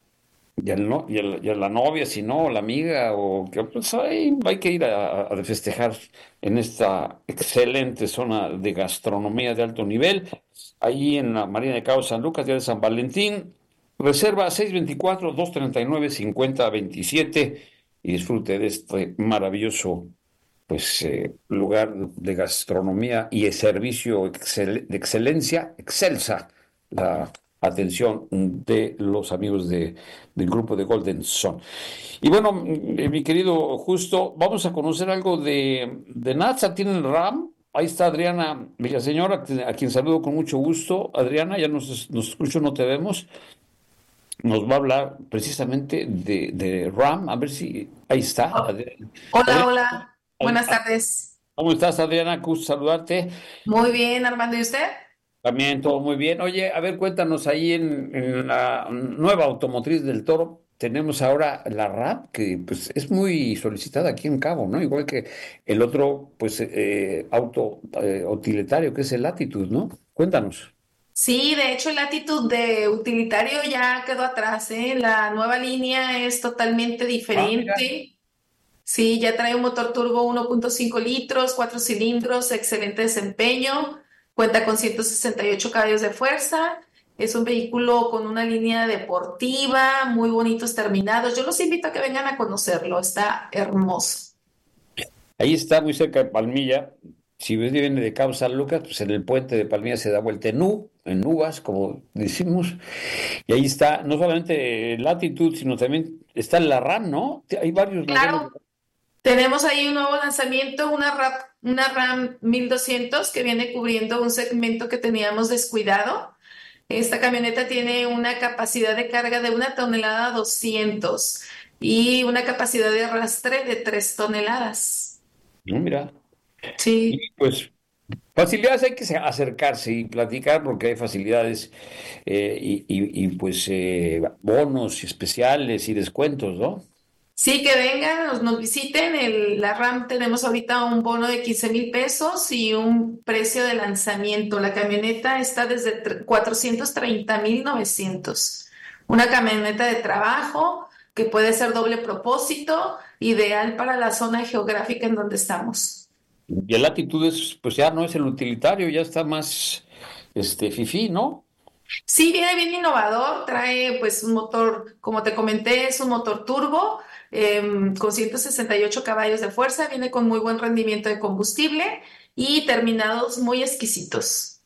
Y, al no, y, el, y a la novia, si no, la amiga, o que pues hay, hay que ir a, a festejar en esta excelente zona de gastronomía de alto nivel, ahí en la Marina de Cabo San Lucas, día de San Valentín. Reserva seis dos cuatro, dos tres nueve, cinco cero dos siete y disfrute de este maravilloso pues eh, lugar de gastronomía y de servicio excel, de excelencia, excelsa la atención de los amigos de, del grupo de Golden Sun. Y bueno, mi querido Justo, vamos a conocer algo de, de Natsa, tiene el RAM. Ahí está Adriana Villaseñor, a quien saludo con mucho gusto. Adriana, ya nos, nos escucho, no te vemos. Nos va a hablar precisamente de, de RAM, a ver si ahí está. Oh. Adriana. Hola, Adriana. hola, buenas tardes. ¿Cómo estás, Adriana? Gusto saludarte. Muy bien, Armando, ¿y usted? También todo muy bien. Oye, a ver, cuéntanos, ahí en, en la nueva automotriz del Toro, tenemos ahora la RAM, que pues es muy solicitada aquí en Cabo, ¿no? Igual que el otro, pues, eh, auto eh, utilitario, que es el Latitude, ¿no? Cuéntanos. Sí, de hecho el Latitude de utilitario ya quedó atrás, ¿eh? La nueva línea es totalmente diferente. Ah, sí, ya trae un motor turbo uno punto cinco litros, cuatro cilindros, excelente desempeño. Cuenta con ciento sesenta y ocho caballos de fuerza. Es un vehículo con una línea deportiva, muy bonitos terminados. Yo los invito a que vengan a conocerlo. Está hermoso. Ahí está, muy cerca de Palmilla. Si viene de Cabo San Lucas, pues en el puente de Palmilla se da vuelta en U, en uvas, como decimos. Y ahí está, no solamente Latitude, sino también está la RAM, ¿no? Hay varios. Claro. Modelos. Tenemos ahí un nuevo lanzamiento, una RAM, una RAM mil doscientos que viene cubriendo un segmento que teníamos descuidado. Esta camioneta tiene una capacidad de carga de una tonelada doscientos y una capacidad de arrastre de tres toneladas. No, mira. Sí. Y pues facilidades hay que acercarse y platicar porque hay facilidades eh, y, y, y pues eh, bonos especiales y descuentos, ¿no? Sí, que vengan, nos, nos visiten. El, la RAM tenemos ahorita un bono de quince mil pesos y un precio de lanzamiento. La camioneta está desde cuatrocientos treinta mil novecientos. Una camioneta de trabajo que puede ser doble propósito, ideal para la zona geográfica en donde estamos. Y el Latitude es, pues ya no es el utilitario, ya está más este fifí, ¿no? Sí, viene bien innovador, trae pues un motor, como te comenté, es un motor turbo. Eh, con ciento sesenta y ocho caballos de fuerza, viene con muy buen rendimiento de combustible y terminados muy exquisitos.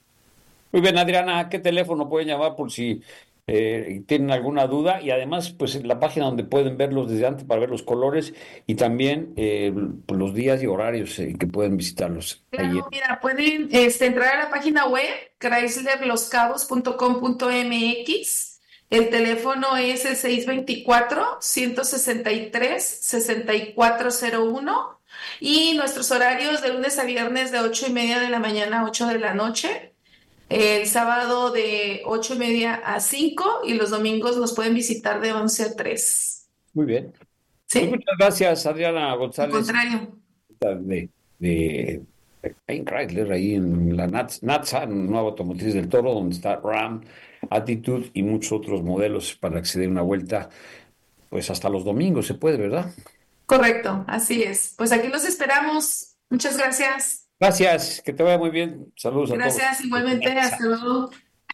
Muy bien, Adriana, ¿a qué teléfono pueden llamar por si eh, tienen alguna duda? Y además, pues la página donde pueden verlos desde antes para ver los colores y también eh, los días y horarios eh, que pueden visitarlos. Claro, ahí. mira, pueden este, entrar a la página web chrysler los cabos punto com punto m x. El teléfono es el seis dos cuatro, uno seis tres, seis cuatro cero uno y nuestros horarios de lunes a viernes de ocho y media de la mañana a ocho de la noche, el sábado de ocho y media a cinco y los domingos nos pueden visitar de once a tres. Muy bien. ¿Sí? Pues muchas gracias, Adriana González. Al contrario. De, de, en Chrysler, ahí en la Natsa, nueva automotriz del Toro, donde está RAM, Attitude y muchos otros modelos para acceder a una vuelta, pues hasta los domingos se puede, ¿verdad? Correcto, así es. Pues aquí los esperamos. Muchas gracias. Gracias, que te vaya muy bien. Saludos gracias, a todos. Gracias, igualmente. Hasta luego.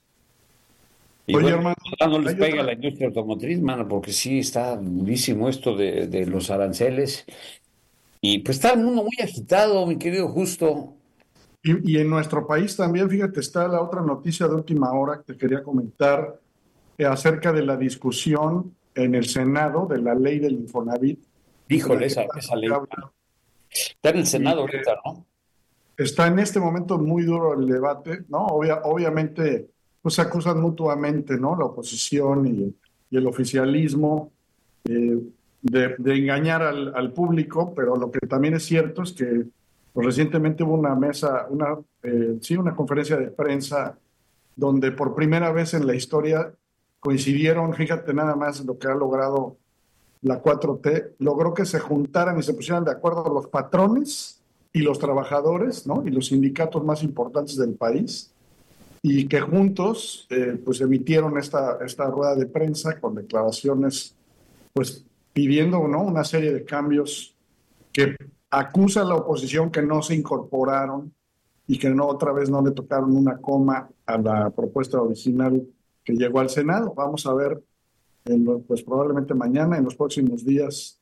Y Oye, bueno, hermano, no les pega otra... la industria automotriz, mano, porque sí está durísimo esto de, de los aranceles. Y pues está el mundo muy agitado, mi querido Justo. Y, y en nuestro país también, fíjate, está la otra noticia de última hora que te quería comentar eh, acerca de la discusión en el Senado de la ley del Infonavit. Híjole, esa, esa ley está en el Senado y, ahorita, ¿no? Está en este momento muy duro el debate, ¿no? Obvia, obviamente, pues se acusan mutuamente, ¿no? La oposición y, y el oficialismo eh, de, de engañar al, al público, pero lo que también es cierto es que pues recientemente hubo una mesa, una, eh, sí, una conferencia de prensa donde por primera vez en la historia coincidieron, fíjate nada más lo que ha logrado la cuatro T, logró que se juntaran y se pusieran de acuerdo los patrones y los trabajadores, ¿no? Y los sindicatos más importantes del país y que juntos eh, pues emitieron esta, esta rueda de prensa con declaraciones pues pidiendo, ¿no?, una serie de cambios que acusa a la oposición que no se incorporaron y que no otra vez no le tocaron una coma a la propuesta original que llegó al Senado. Vamos a ver, en lo, pues probablemente mañana, en los próximos días,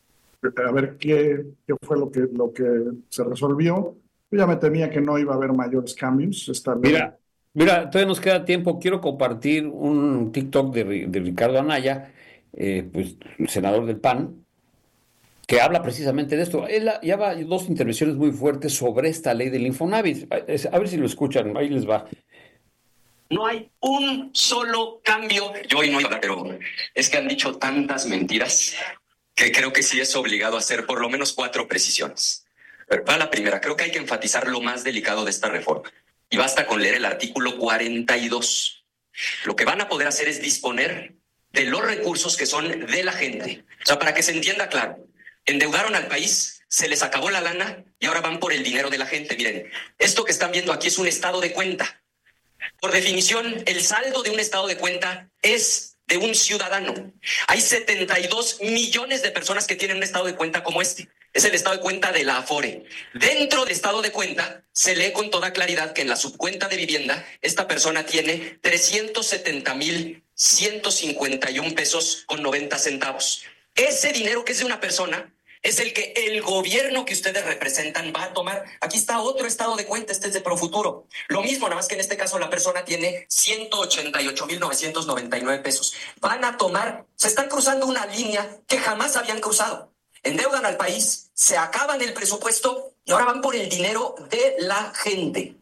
a ver qué, qué fue lo que, lo que se resolvió. Yo ya me temía que no iba a haber mayores cambios. Esta Mira, mira, todavía nos queda tiempo. Quiero compartir un TikTok de, de Ricardo Anaya, eh, pues senador del P A N, que habla precisamente de esto. Él lleva dos intervenciones muy fuertes sobre esta ley del Infonavit. A ver si lo escuchan, ahí les va. No hay un solo cambio. Yo hoy no iba a hablar, pero es que han dicho tantas mentiras que creo que sí es obligado a hacer por lo menos cuatro precisiones. Pero para la primera, creo que hay que enfatizar lo más delicado de esta reforma. Y basta con leer el artículo cuarenta y dos. Lo que van a poder hacer es disponer de los recursos que son de la gente. O sea, para que se entienda claro, endeudaron al país, se les acabó la lana y ahora van por el dinero de la gente. Miren, esto que están viendo aquí es un estado de cuenta. Por definición, el saldo de un estado de cuenta es de un ciudadano. Hay setenta y dos millones de personas que tienen un estado de cuenta como este. Es el estado de cuenta de la Afore. Dentro del estado de cuenta se lee con toda claridad que en la subcuenta de vivienda esta persona tiene trescientos setenta mil ciento cincuenta y un pesos con noventa centavos. Ese dinero que es de una persona es el que el gobierno que ustedes representan va a tomar. Aquí está otro estado de cuenta, este es de Profuturo. Lo mismo, nada más que en este caso la persona tiene ciento ochenta y ocho mil novecientos noventa y nueve pesos. Van a tomar, se están cruzando una línea que jamás habían cruzado. Endeudan al país, se acaban el presupuesto y ahora van por el dinero de la gente.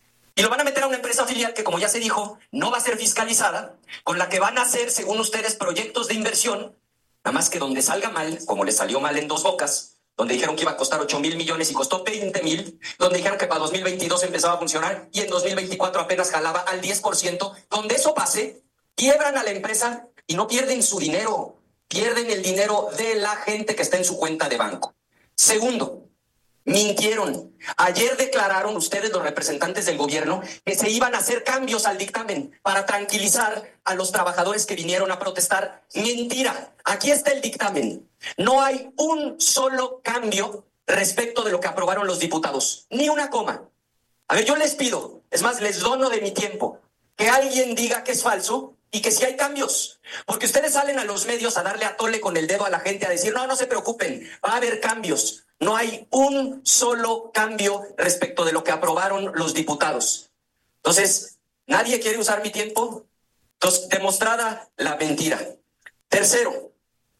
Y lo van a meter a una empresa filial que, como ya se dijo, no va a ser fiscalizada, con la que van a hacer, según ustedes, proyectos de inversión. Nada más que donde salga mal, como le salió mal en Dos Bocas, donde dijeron que iba a costar ocho mil millones y costó veinte mil, donde dijeron que para dos mil veintidós empezaba a funcionar y en dos mil veinticuatro apenas jalaba al diez por ciento, donde eso pase, quiebran a la empresa y no pierden su dinero, pierden el dinero de la gente que está en su cuenta de banco. Segundo, mintieron. Ayer declararon ustedes, los representantes del gobierno, que se iban a hacer cambios al dictamen para tranquilizar a los trabajadores que vinieron a protestar. Mentira. Aquí está el dictamen. No hay un solo cambio respecto de lo que aprobaron los diputados. Ni una coma. A ver, yo les pido, es más, les dono de mi tiempo, que alguien diga que es falso y que sí hay cambios. Porque ustedes salen a los medios a darle a tole con el dedo a la gente, a decir, no, no se preocupen, va a haber cambios. No hay un solo cambio respecto de lo que aprobaron los diputados. Entonces, ¿nadie quiere usar mi tiempo? Entonces, demostrada la mentira. Tercero,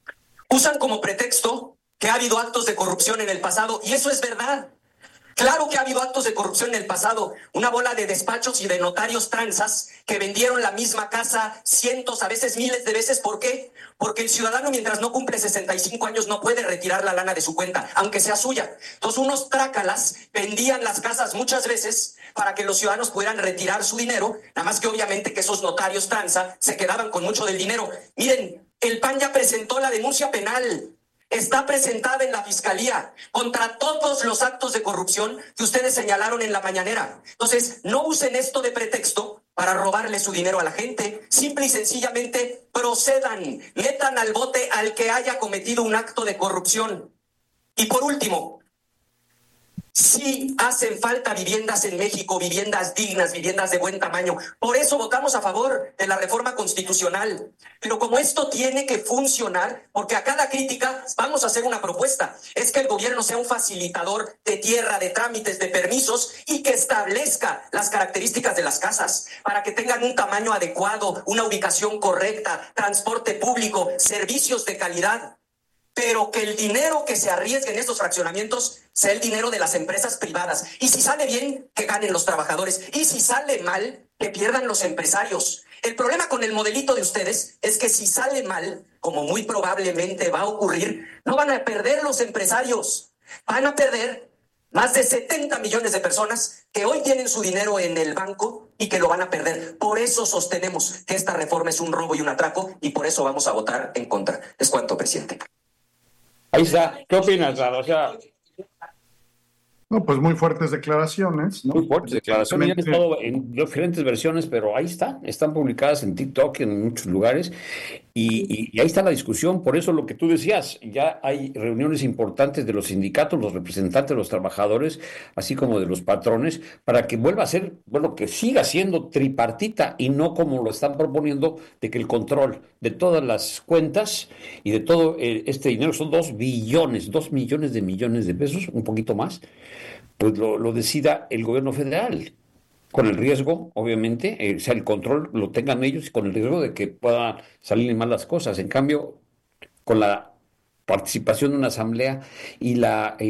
usan como pretexto que ha habido actos de corrupción en el pasado, y eso es verdad. Claro que ha habido actos de corrupción en el pasado, una bola de despachos y de notarios tranzas que vendieron la misma casa cientos, a veces miles de veces. ¿Por qué? Porque el ciudadano, mientras no cumple sesenta y cinco años, no puede retirar la lana de su cuenta, aunque sea suya. Entonces, unos trácalas vendían las casas muchas veces para que los ciudadanos pudieran retirar su dinero, nada más que obviamente que esos notarios tranza se quedaban con mucho del dinero. Miren, el P A N ya presentó la denuncia penal. Está presentada en la Fiscalía contra todos los actos de corrupción que ustedes señalaron en la mañanera. Entonces, no usen esto de pretexto para robarle su dinero a la gente. Simple y sencillamente procedan, metan al bote al que haya cometido un acto de corrupción. Y por último, sí hacen falta viviendas en México, viviendas dignas, viviendas de buen tamaño. Por eso votamos a favor de la reforma constitucional. Pero como esto tiene que funcionar, porque a cada crítica vamos a hacer una propuesta, es que el gobierno sea un facilitador de tierra, de trámites, de permisos y que establezca las características de las casas para que tengan un tamaño adecuado, una ubicación correcta, transporte público, servicios de calidad. Pero que el dinero que se arriesgue en estos fraccionamientos sea el dinero de las empresas privadas. Y si sale bien, que ganen los trabajadores. Y si sale mal, que pierdan los empresarios. El problema con el modelito de ustedes es que si sale mal, como muy probablemente va a ocurrir, no van a perder los empresarios. Van a perder más de setenta millones de personas que hoy tienen su dinero en el banco y que lo van a perder. Por eso sostenemos que esta reforma es un robo y un atraco y por eso vamos a votar en contra. Es cuanto, presidente. Ahí está. ¿Qué opinas, Lalo? O sea, No, pues muy fuertes declaraciones, ¿no? Muy fuertes declaraciones, ya han estado en diferentes versiones, pero ahí están, están publicadas en TikTok, en muchos lugares, y, y, y ahí está la discusión. Por eso lo que tú decías, ya hay reuniones importantes de los sindicatos, los representantes de los trabajadores, así como de los patrones, para que vuelva a ser, bueno, que siga siendo tripartita y no como lo están proponiendo, de que el control de todas las cuentas y de todo eh, este dinero, son dos billones, dos millones de millones de pesos, un poquito más, pues lo, lo decida el gobierno federal, con el riesgo, obviamente, eh, o sea, el control lo tengan ellos, y con el riesgo de que puedan salir mal las cosas. En cambio, con la participación de una asamblea y la